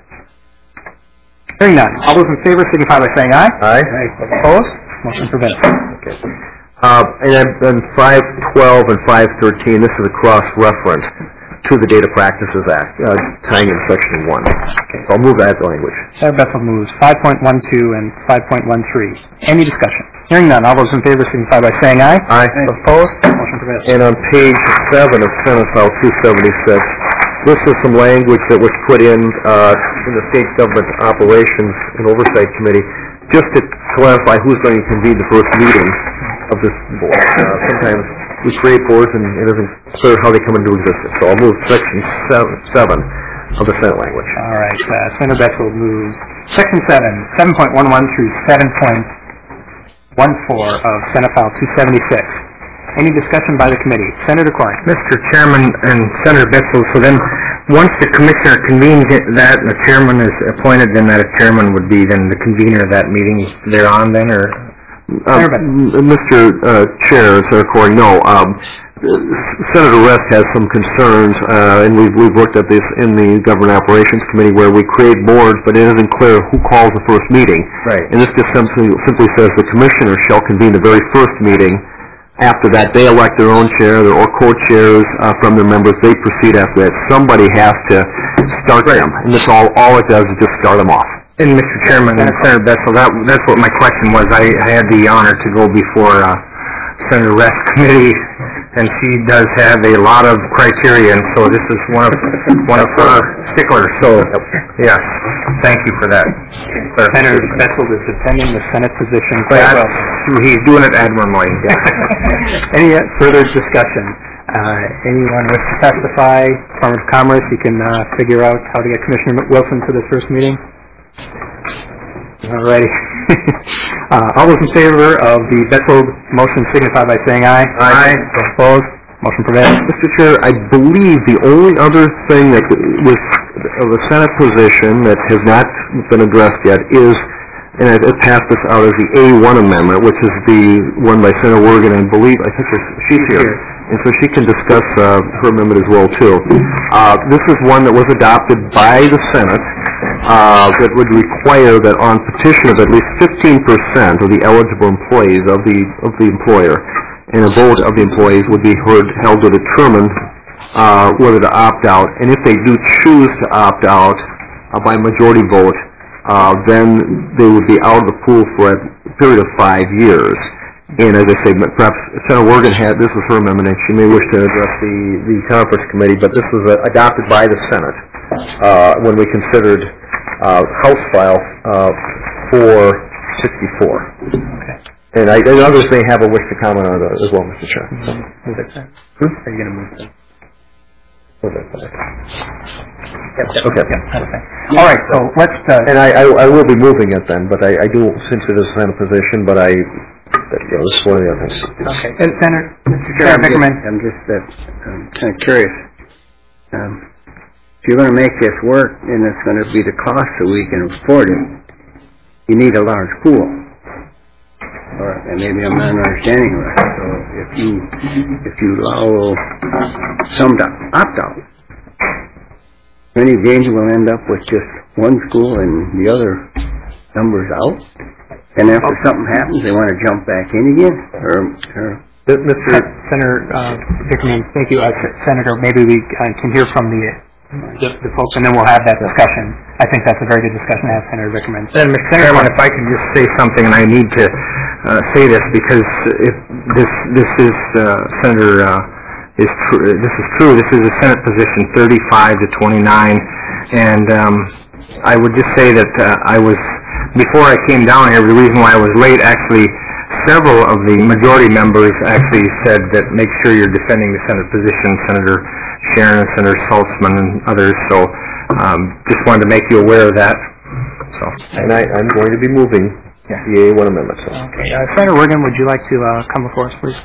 Speaker 1: Hearing none. All those in favor signify by saying aye.
Speaker 2: Aye.
Speaker 1: Opposed? Motion prevails.
Speaker 2: Okay. And then 512 and 513, this is a cross-reference to the Data Practices Act, tying in Section 1. Okay. So I'll move that language.
Speaker 1: Senator Betzold moves 5.12 and 5.13. Any discussion? Hearing none. All those in favor signify by saying aye.
Speaker 2: Aye.
Speaker 1: Opposed? Motion prevails.
Speaker 2: And on page 7 of Senate File 276, this is some language that was put in the State Government Operations and Oversight Committee just to clarify who's going to convene the first meeting of this board. Sometimes we create boards and it isn't clear how they come into existence. So I'll move Section 7 of the Senate language.
Speaker 1: All right. Senator Betzold moves Section 7, 7.11 through 7.14 of Senate File 276. Any discussion by the committee? Senator Corning.
Speaker 5: Mr. Chairman and Senator Betzold, so then once the commissioner convenes that and the chairman is appointed, then that chairman would be then the convener of that meeting thereon then, or?
Speaker 2: Mr. Chair, Senator Corning, no. Senator Rest has some concerns, and we've looked at this in the Government Operations Committee where we create boards, but it isn't clear who calls the first meeting.
Speaker 5: Right.
Speaker 2: And this just simply says the commissioner shall convene the very first meeting. After that, they elect their own chair or co-chairs from their members. They proceed after that. Somebody has to start them, and this all it does is just start them off.
Speaker 5: And Mr. Chairman and Senator Betzold, that's what my question was. I had the honor to go before Senator Rest's committee, and she does have a lot of criteria, and so this is one of her sticklers. So, yes, thank you for that.
Speaker 1: Senator Betzold is defending the Senate position.
Speaker 5: He's doing it admirably.
Speaker 1: Any further discussion? Anyone wish to testify? Department of Commerce, you can figure out how to get Commissioner Wilson to this first meeting. Alrighty. All those in favor of the Betzold motion signify by saying aye.
Speaker 2: Aye.
Speaker 1: Opposed? Motion prevails.
Speaker 2: Mr. Chair, I believe the only other thing that was of the Senate position that has not been addressed yet is, and it passed us out as the A1 amendment, which is the one by Senator Wergen, and I think she's here. And so she can discuss her amendment as well, too. This is one that was adopted by the Senate that would require that on petition of at least 15% of the eligible employees of the employer, and a vote of the employees would be held to determine whether to opt out. And if they do choose to opt out by majority vote, then they would be out of the pool for a period of 5 years. And as I say, perhaps Senator Wergen this was her amendment, and she may wish to address the conference committee, but this was adopted by the Senate when we considered House File 464.
Speaker 1: Okay.
Speaker 2: And others may have a wish to comment on that as well, Mr. Chair.
Speaker 1: Move it. Are you going to move it?
Speaker 2: Okay.
Speaker 1: Yes, all right, so let's...
Speaker 2: and I will be moving it then, but I do, since it is a Senate position, but this is one of the others.
Speaker 1: Okay. And Senator Bickerman.
Speaker 3: I'm just kind of curious. If you're going to make this work, and it's going to be the cost so we can afford it, you need a large pool. And maybe I'm not understanding right. So if you allow some to opt out, many games will end up with just one school and the other numbers out. And after something happens, they want to jump back in again.
Speaker 1: Senator Bickerman, thank you. Senator, maybe we can hear from the folks, and then we'll have that discussion. I think that's a very good discussion to have, Senator Bickerman.
Speaker 5: Then, Mr. Chairman, if I can just say something, and I need to say this because if this is Senator this is true. This is a Senate position 35 to 29, And I would just say that before I came down here, the reason why I was late, actually, several of the majority members actually said that make sure you're defending the Senate position, Senator Sharon and Senator Saltzman and others. So just wanted to make you aware of that. So,
Speaker 2: and I'm going to be moving the A1 amendment. So.
Speaker 1: Okay. Senator Wiggin, would you like to come before us, please?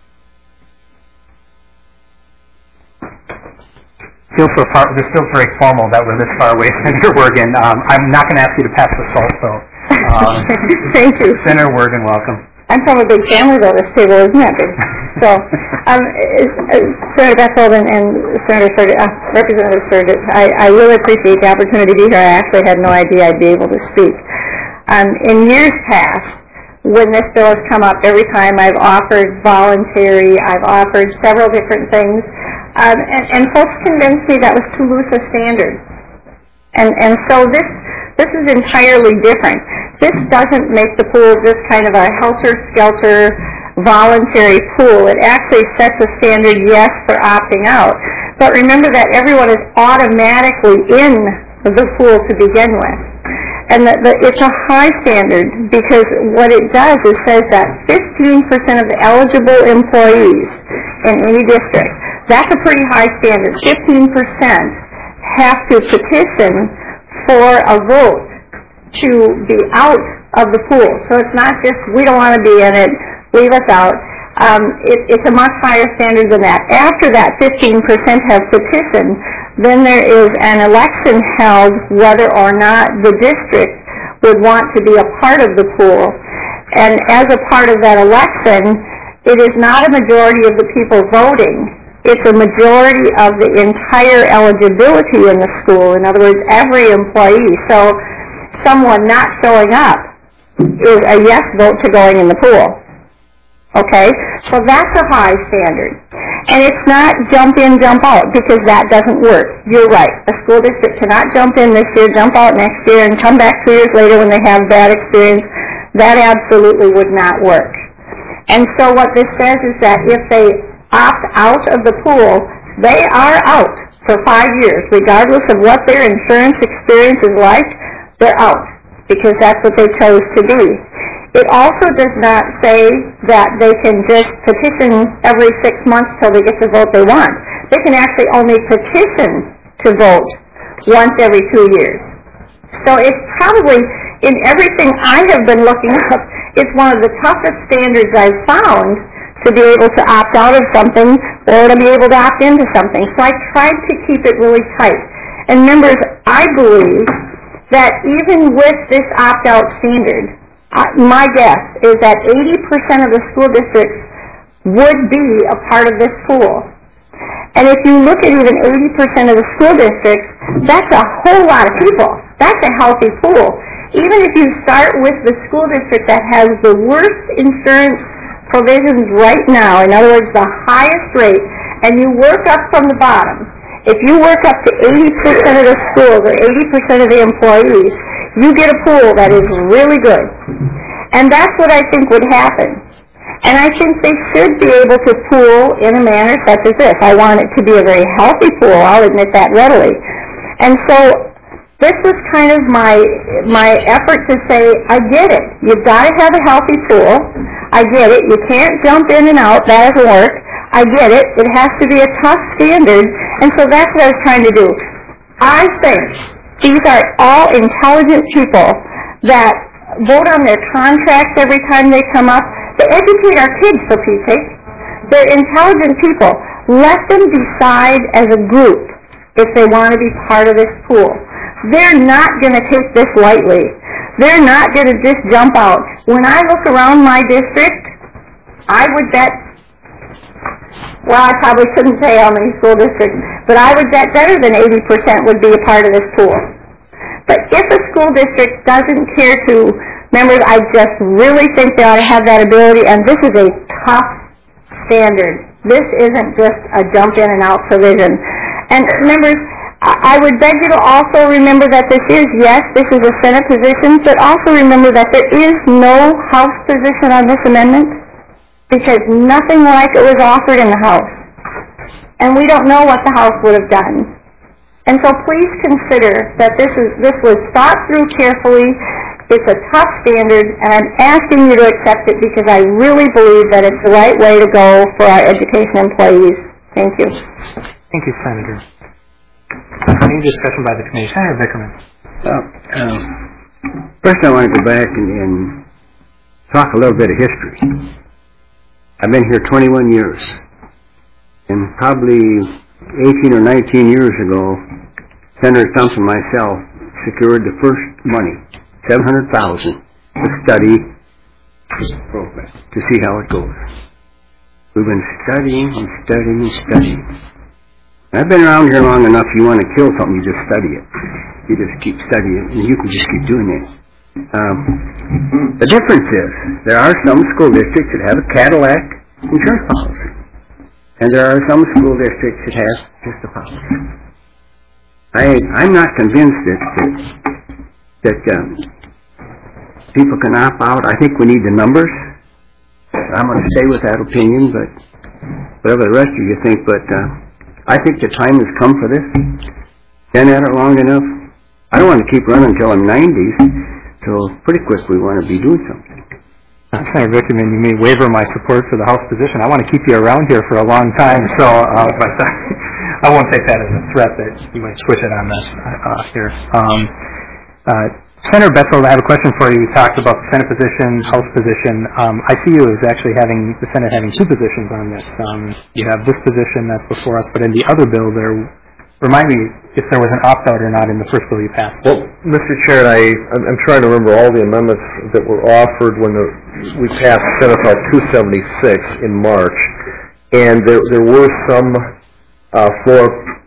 Speaker 1: This feels very formal that we're this far away, Senator Wiggin. I'm not going to ask you to pass the salt, though.
Speaker 8: Thank you.
Speaker 1: Senator Wiggin, welcome.
Speaker 8: I'm from a big family, though, this table, isn't it? So, Senator Betzold and Representative Sturgis, I really appreciate the opportunity to be here. I actually had no idea I'd be able to speak. In years past, when this bill has come up, every time I've offered voluntary, I've offered several different things, and folks convinced me that was too loose a standard. And so this is entirely different. This doesn't make the pool just kind of a helter-skelter voluntary pool. It actually sets a standard, yes, for opting out. But remember that everyone is automatically in the pool to begin with. And it's a high standard because what it does is says that 15% of the eligible employees in any district, that's a pretty high standard. 15% have to petition for a vote to be out of the pool. So it's not just, we don't want to be in it, leave us out. It's a much higher standard than that. After that 15% have petitioned, then there is an election held whether or not the district would want to be a part of the pool. And as a part of that election, it is not a majority of the people voting. It's a majority of the entire eligibility in the school. In other words, every employee. So someone not showing up is a yes vote to going in the pool. Okay? So that's a high standard. And it's not jump in, jump out, because that doesn't work. You're right. A school district cannot jump in this year, jump out next year, and come back 2 years later when they have bad experience. That absolutely would not work. And so what this says is that if they opt out of the pool, they are out for 5 years, regardless of what their insurance experience is like. They're out because that's what they chose to be. It also does not say that they can just petition every 6 months till they get the vote they want. They can actually only petition to vote once every 2 years. So it's probably, in everything I have been looking up, it's one of the toughest standards I've found to be able to opt out of something or to be able to opt into something. So I tried to keep it really tight. And members, I believe that even with this opt-out standard, my guess is that 80% of the school districts would be a part of this pool. And if you look at even 80% of the school districts, that's a whole lot of people. That's a healthy pool. Even if you start with the school district that has the worst insurance provisions right now, in other words, the highest rate, and you work up from the bottom, if you work up to 80% of the schools or 80% of the employees, you get a pool that is really good. And that's what I think would happen. And I think they should be able to pool in a manner such as this. I want it to be a very healthy pool, I'll admit that readily. And so this was kind of my effort to say, I get it. You've got to have a healthy pool. I get it. You can't jump in and out. That doesn't work. I get it. It has to be a tough standard. And so that's what I was trying to do. I think these are all intelligent people that vote on their contracts every time they come up. They educate our kids, for Pete's sake. They're intelligent people. Let them decide as a group if they want to be part of this pool. They're not going to take this lightly. They're not going to just jump out. When I look around my district, I would bet, well, I probably shouldn't say how many school districts, but I would bet better than 80% would be a part of this pool. But if a school district doesn't care to, members, I just really think they ought to have that ability, and this is a tough standard. This isn't just a jump in and out provision. And members, I would beg you to also remember that this is, yes, this is a Senate position, but also remember that there is no House position on this amendment because nothing like it was offered in the House. And we don't know what the House would have done. And so please consider that this was thought through carefully. It's a tough standard, and I'm asking you to accept it because I really believe that it's the right way to go for our education employees. Thank you.
Speaker 1: Thank you, Senator. Any discussion by the committee? Senator Vickerman.
Speaker 3: First I want to go back and talk a little bit of history. I've been here 21 years, and probably 18 or 19 years ago, Senator Thompson and myself secured the first money, $700,000, to study this program, to see how it goes. We've been studying and studying and studying. I've been around here long enough, you want to kill something, you just study it. You just keep studying, and you can just keep doing it. The difference is, there are some school districts that have a Cadillac insurance policy, and there are some school districts that have just a policy. I'm not convinced that people can opt out. I think we need the numbers. I'm going to stay with that opinion, but whatever the rest of you think, but I think the time has come for this. Been at it long enough. I don't want to keep running until I'm 90, so pretty quick we want to be doing something.
Speaker 1: Senator Vickerman, you may waiver my support for the House position. I want to keep you around here for a long time, so but I won't take that as a threat that you might switch it on us here. Senator Betzold, I have a question for you. You talked about the Senate position, House position. I see you as actually having the Senate having two positions on this. You have this position that's before us, but in the other bill there, remind me if there was an opt-out or not in the first bill you passed.
Speaker 2: Well, Mr. Chair, I'm trying to remember all the amendments that were offered when we passed Senate Bill 276 in March, and there were some floor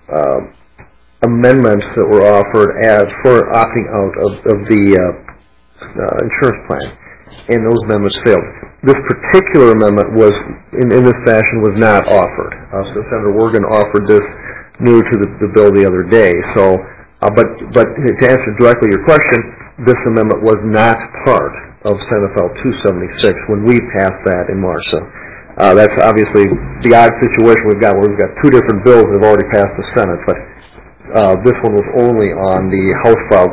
Speaker 2: amendments that were offered for opting out of the insurance plan, and those amendments failed. This particular amendment was, in this fashion, was not offered. So Senator Wergen offered this new to the bill the other day. So, but to answer directly your question, this amendment was not part of Senate Bill 276 when we passed that in March. So that's obviously the odd situation we've got, where we've got two different bills that have already passed the Senate, but this one was only on the House File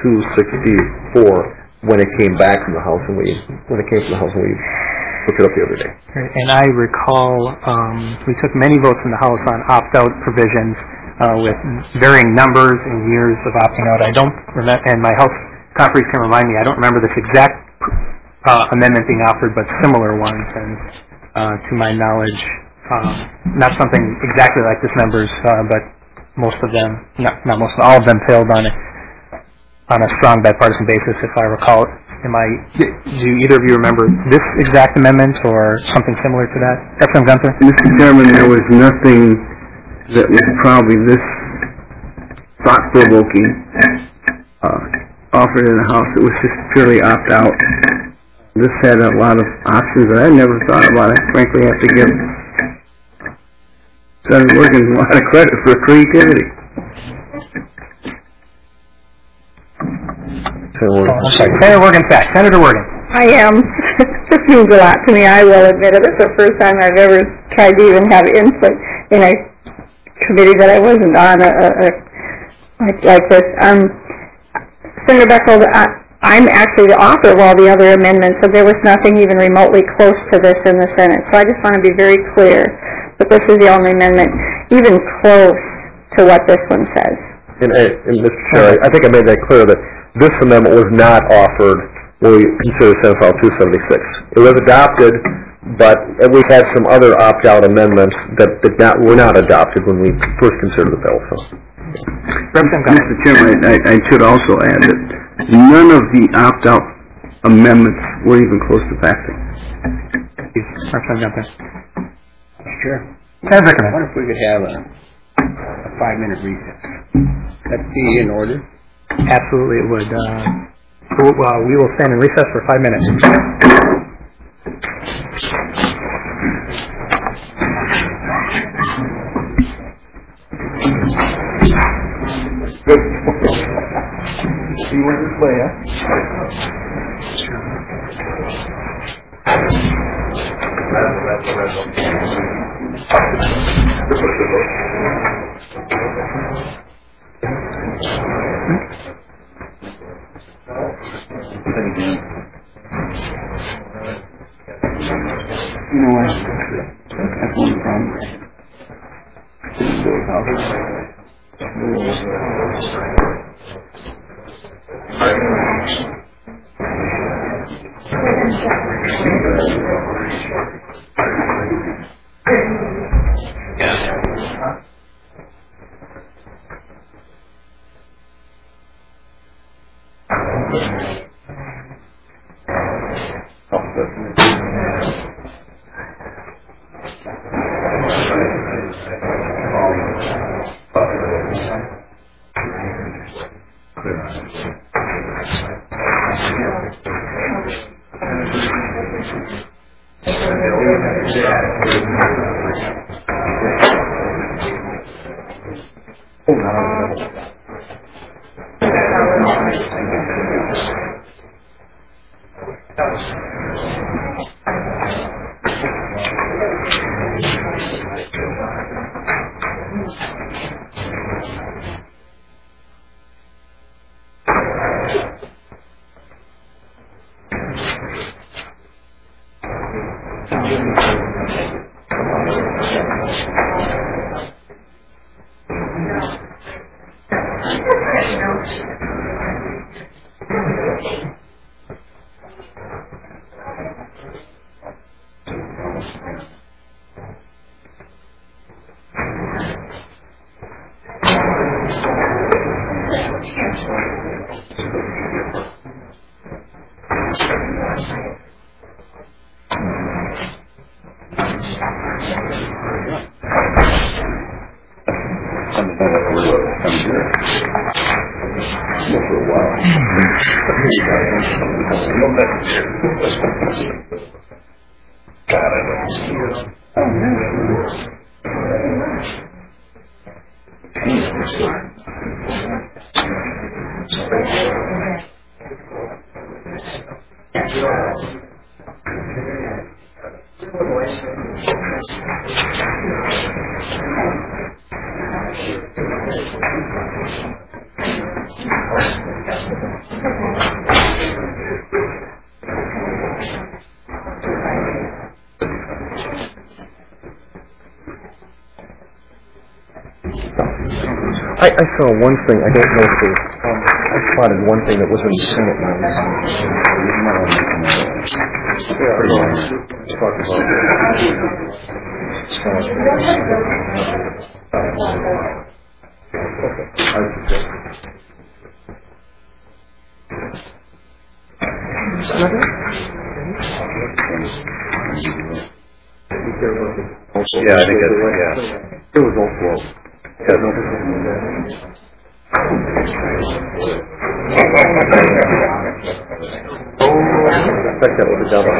Speaker 2: 264 when it came back from the House, and we looked it up the other day.
Speaker 1: And I recall we took many votes in the House on opt-out provisions with varying numbers and years of opting out. I don't remember, and my House colleagues can remind me, I don't remember this exact amendment being offered, but similar ones, and to my knowledge, not something exactly like this numbers, but most of them, not most of them, all of them failed on a strong bipartisan basis, if I recall. Do either of you remember this exact amendment or something similar to that? Efraim Gunther?
Speaker 3: Mr. Chairman, there was nothing that was probably this thought-provoking offered in the House. It was just purely opt-out. This had a lot of options that I never thought about. I frankly have to give Senator Wergen a lot of credit for creativity.
Speaker 1: Senator Wergen back. Senator Wergen.
Speaker 8: I am. This means a lot to me, I will admit it. This is the first time I've ever tried to even have input in a committee that I wasn't on like this. Senator Betzold, I'm actually the author of all the other amendments, so there was nothing even remotely close to this in the Senate. So I just want to be very clear that this is the only amendment even close to what this one says.
Speaker 2: And Mr. Chair, I think I made that clear that this amendment was not offered when we considered Senate Bill 276. It was adopted, but we had some other opt-out amendments that were not adopted when we first considered the bill. So.
Speaker 3: Mr. Chairman, I should also add that none of the opt-out amendments were even close to passing.
Speaker 4: Sure.
Speaker 1: Senator Vickerman.
Speaker 4: What if we could have a 5-minute recess? That be in order?
Speaker 1: Absolutely, it would. We will stand in recess for 5 minutes.
Speaker 7: Good. See where this lay, huh?
Speaker 3: You know what? That's one problem.
Speaker 2: I saw one thing, I don't know if there's, I spotted one thing that was in the Senate now.
Speaker 4: Yeah, I think it's, yeah.
Speaker 2: It was all close.
Speaker 4: Yeah, no.
Speaker 2: Expect that with the double.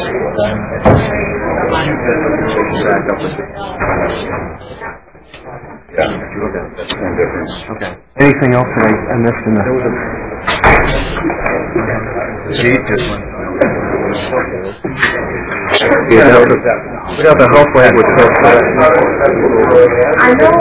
Speaker 4: Yeah, that's one difference.
Speaker 2: Okay. Anything else that I missed in the... Yeah, we got the health language.
Speaker 8: I know,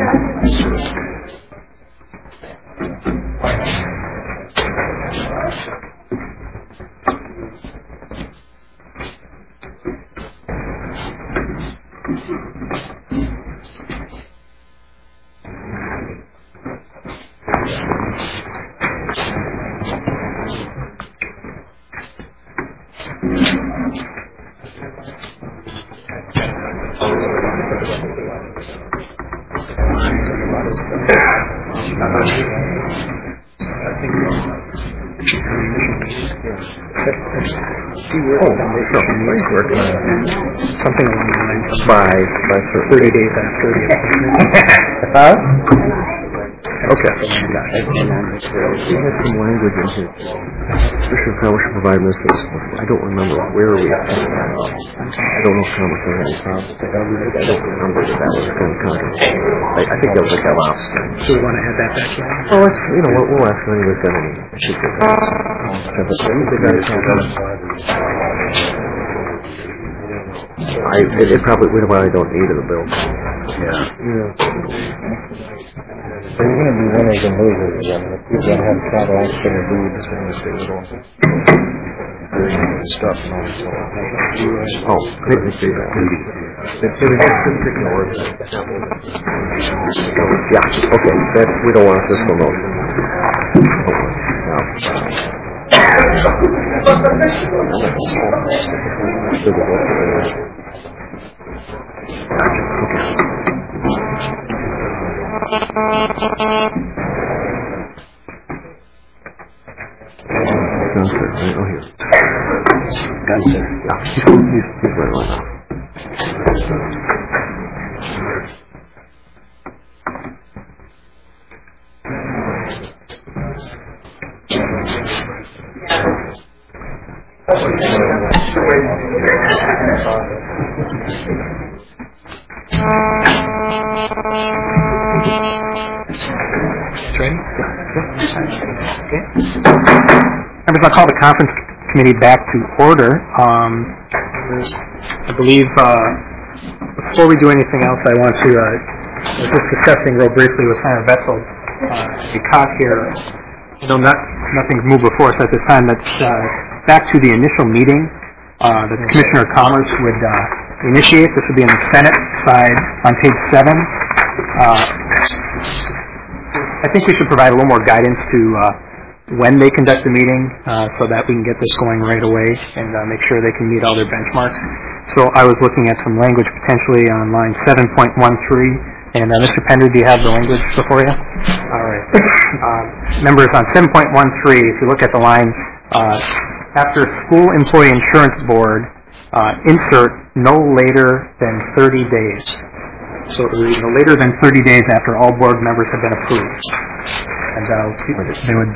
Speaker 1: Something along the lines of
Speaker 2: By
Speaker 1: 30 days after the
Speaker 2: Huh? Okay. I have some language in here. Commissioner Powell should provide this. I don't remember where we had that. I don't know if Thomas had any problems. I don't remember that was going to come. I think that was a collapse.
Speaker 1: So we want to add that back in?
Speaker 2: Well, let's, we'll ask them if there's any. It probably, we don't need it in the bill.
Speaker 7: So you're going to be winners and losers again. If you're going to have trouble, I'm going to do this one to stay little. Stuff and all this stuff.
Speaker 2: Oh, I think they yeah, okay, that, we don't want a fiscal note. Gunther, right? Oh, here.
Speaker 3: Gunther.
Speaker 2: Yeah, he's right on now.
Speaker 1: Members, I'll call the conference committee back to order. I believe before we do anything else, I want to just discussing real briefly with Senator Betzel. We caught here, nothing's moved before us at this time. That's back to the initial meeting that the Commissioner of Commerce would initiate. This would be on the Senate side on page 7. I think we should provide a little more guidance to when they conduct the meeting so that we can get this going right away and make sure they can meet all their benchmarks. So I was looking at some language potentially on line 7.13. And Mr. Pender, do you have the language before you? All right. Members, on 7.13, if you look at the line, after School Employee Insurance Board, insert no later than 30 days. So it would be no later than 30 days after all board members have been approved. And they would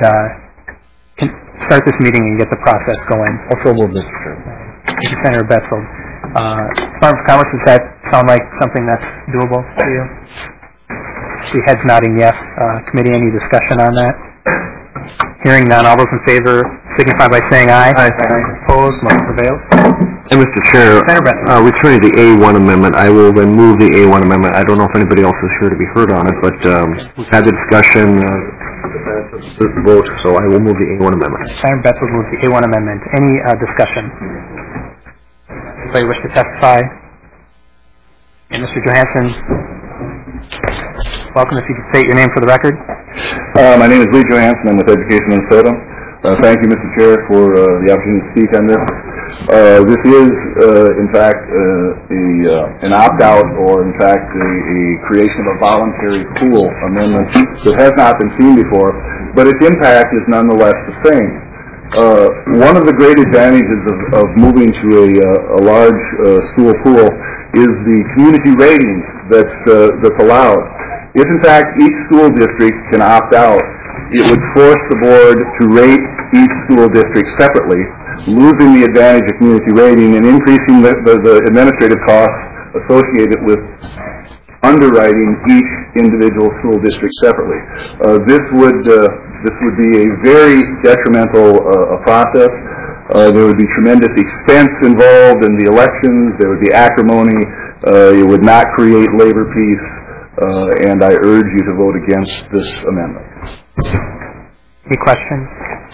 Speaker 1: start this meeting and get the process going.
Speaker 2: Also move, Mr. Chairman.
Speaker 1: Thank you, Senator Betzel. Department of Commerce, does that sound like something that's doable to you? See heads nodding yes. Committee, any discussion on that? Hearing none, all those in favor signify by saying aye. Aye. Opposed, motion prevails.
Speaker 2: And Mr. Chair, returning to the A1 amendment, I will then move the A1 amendment. I don't know if anybody else is here to be heard on it, but we've had the discussion, the vote, so I will move the A1 amendment.
Speaker 1: Senator Betz will move the A1 amendment. Any discussion? Anybody wish to testify? And Mr. Johansson, welcome. If you could state your name for the record.
Speaker 4: My name is Lee Johansson. I'm with Education Minnesota. Thank you, Mr. Chair, for the opportunity to speak on this. This is, in fact, an opt-out or, in fact, a creation of a voluntary pool amendment that has not been seen before, but its impact is nonetheless the same. One of the great advantages of moving to a large school pool is the community rating that's allowed. If, in fact, each school district can opt out, it would force the board to rate each school district separately, losing the advantage of community rating and increasing the administrative costs associated with underwriting each individual school district separately. This would be a very detrimental process. There would be tremendous expense involved in the elections. There would be acrimony. It would not create labor peace. And I urge you to vote against this amendment.
Speaker 1: Any questions?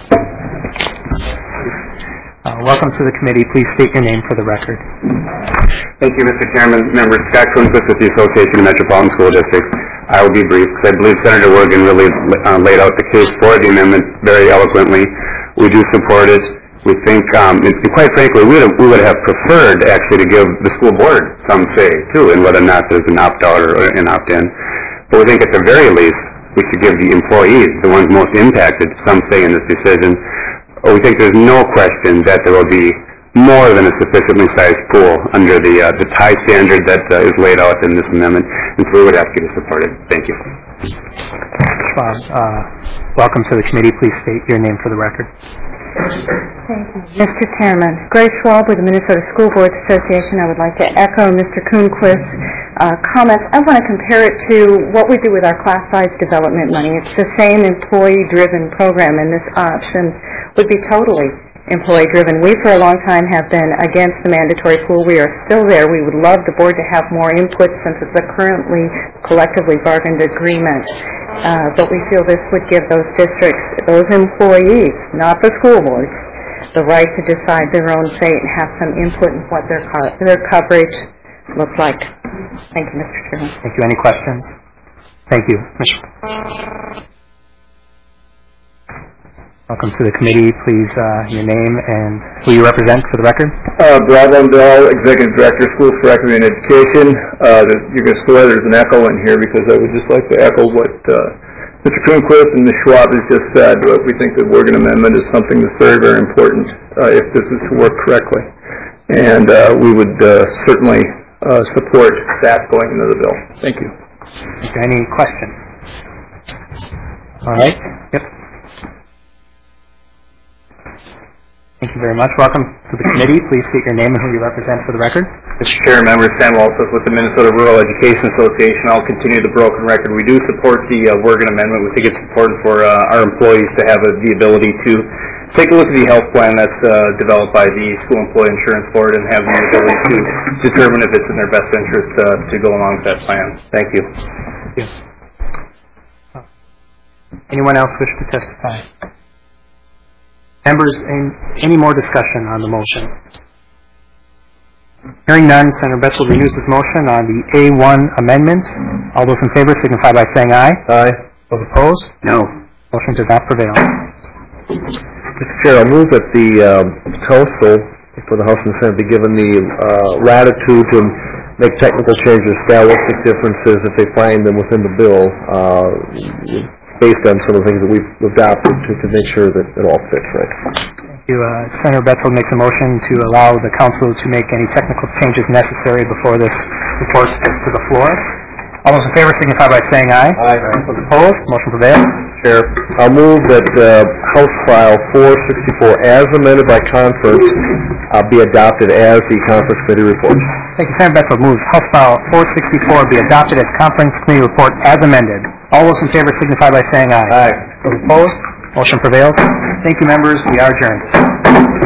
Speaker 1: Welcome to the committee. Please state your name for the record.
Speaker 9: Thank you, Mr. Chairman. Member Scott Kuhnquist with the Association of Metropolitan School Districts. I will be brief because I believe Senator Wergen really laid out the case for the amendment very eloquently. We do support it. We think, and quite frankly, we would have preferred actually to give the school board some say too in whether or not there's an opt-out or an opt-in. But we think at the very least we should give the employees, the ones most impacted, some say in this decision. We think there's no question that there will be more than a sufficiently sized pool under the tie standard that is laid out in this amendment, and so we would ask you to support it. Thank you.
Speaker 1: Welcome to the committee. Please state your name for the record.
Speaker 8: Thank you. Mr. Chairman, Grace Schwab with the Minnesota School Boards Association. I would like to echo Mr. Kuhnquist's comments. I want to compare it to what we do with our class size development money. It's the same employee-driven program, and this option would be totally employee-driven. We, for a long time, have been against the mandatory pool. We are still there. We would love the board to have more input since it's a currently collectively bargained agreement. But we feel this would give those districts, those employees, not the school boards, the right to decide their own fate and have some input in what their coverage looks like. Thank you, Mr. Chairman.
Speaker 1: Thank you. Any questions? Thank you. Mr. Welcome to the committee. Please, your name and who you represent for the record.
Speaker 10: Brad Lundell, Executive Director, Schools for Equity and Education. You're going to swear there's an echo in here because I would just like to echo what Mr. Kuhnquist and Ms. Schwab has just said. We think the Worgen Amendment is something that's very, very important if this is to work correctly. And we would certainly support that going into the bill. Thank you.
Speaker 1: Is there any questions? All right. Yep. Thank you very much. Welcome to the committee. Please state your name and who you represent for the record.
Speaker 9: Mr. Chair, members, Sam Walseth with the Minnesota Rural Education Association. I'll continue the broken record. We do support the Worgen Amendment. We think it's important for our employees to have the ability to take a look at the health plan that's developed by the School Employee Insurance Board and have the ability to determine if it's in their best interest to go along with that plan. Thank you.
Speaker 1: Thank you. Anyone else wish to testify? Members, any more discussion on the motion? Hearing none, Senator Betzel renews his motion on the A1 amendment. All those in favor signify by saying aye.
Speaker 2: Aye.
Speaker 1: Those opposed?
Speaker 3: No.
Speaker 1: Motion does not prevail.
Speaker 2: Mr. Chair, I'll move that the Council for the House and Senate be given the latitude to make technical changes, stylistic differences if they find them within the bill, based on some of the things that we've adopted to make sure that it all fits right.
Speaker 1: Thank you. Senator Betzel makes a motion to allow the Council to make any technical changes necessary before this report gets to the floor. All those in favor signify by saying aye.
Speaker 2: Aye.
Speaker 1: Those opposed? Motion prevails.
Speaker 2: Chair, I'll move that House File 464, as amended by conference, be adopted as the conference committee report.
Speaker 1: Thank you. Senator Betzel moves House File 464 be adopted as conference committee report as amended. All those in favor signify by saying aye.
Speaker 2: Aye.
Speaker 1: Those opposed? Motion prevails. Thank you, members. We are adjourned.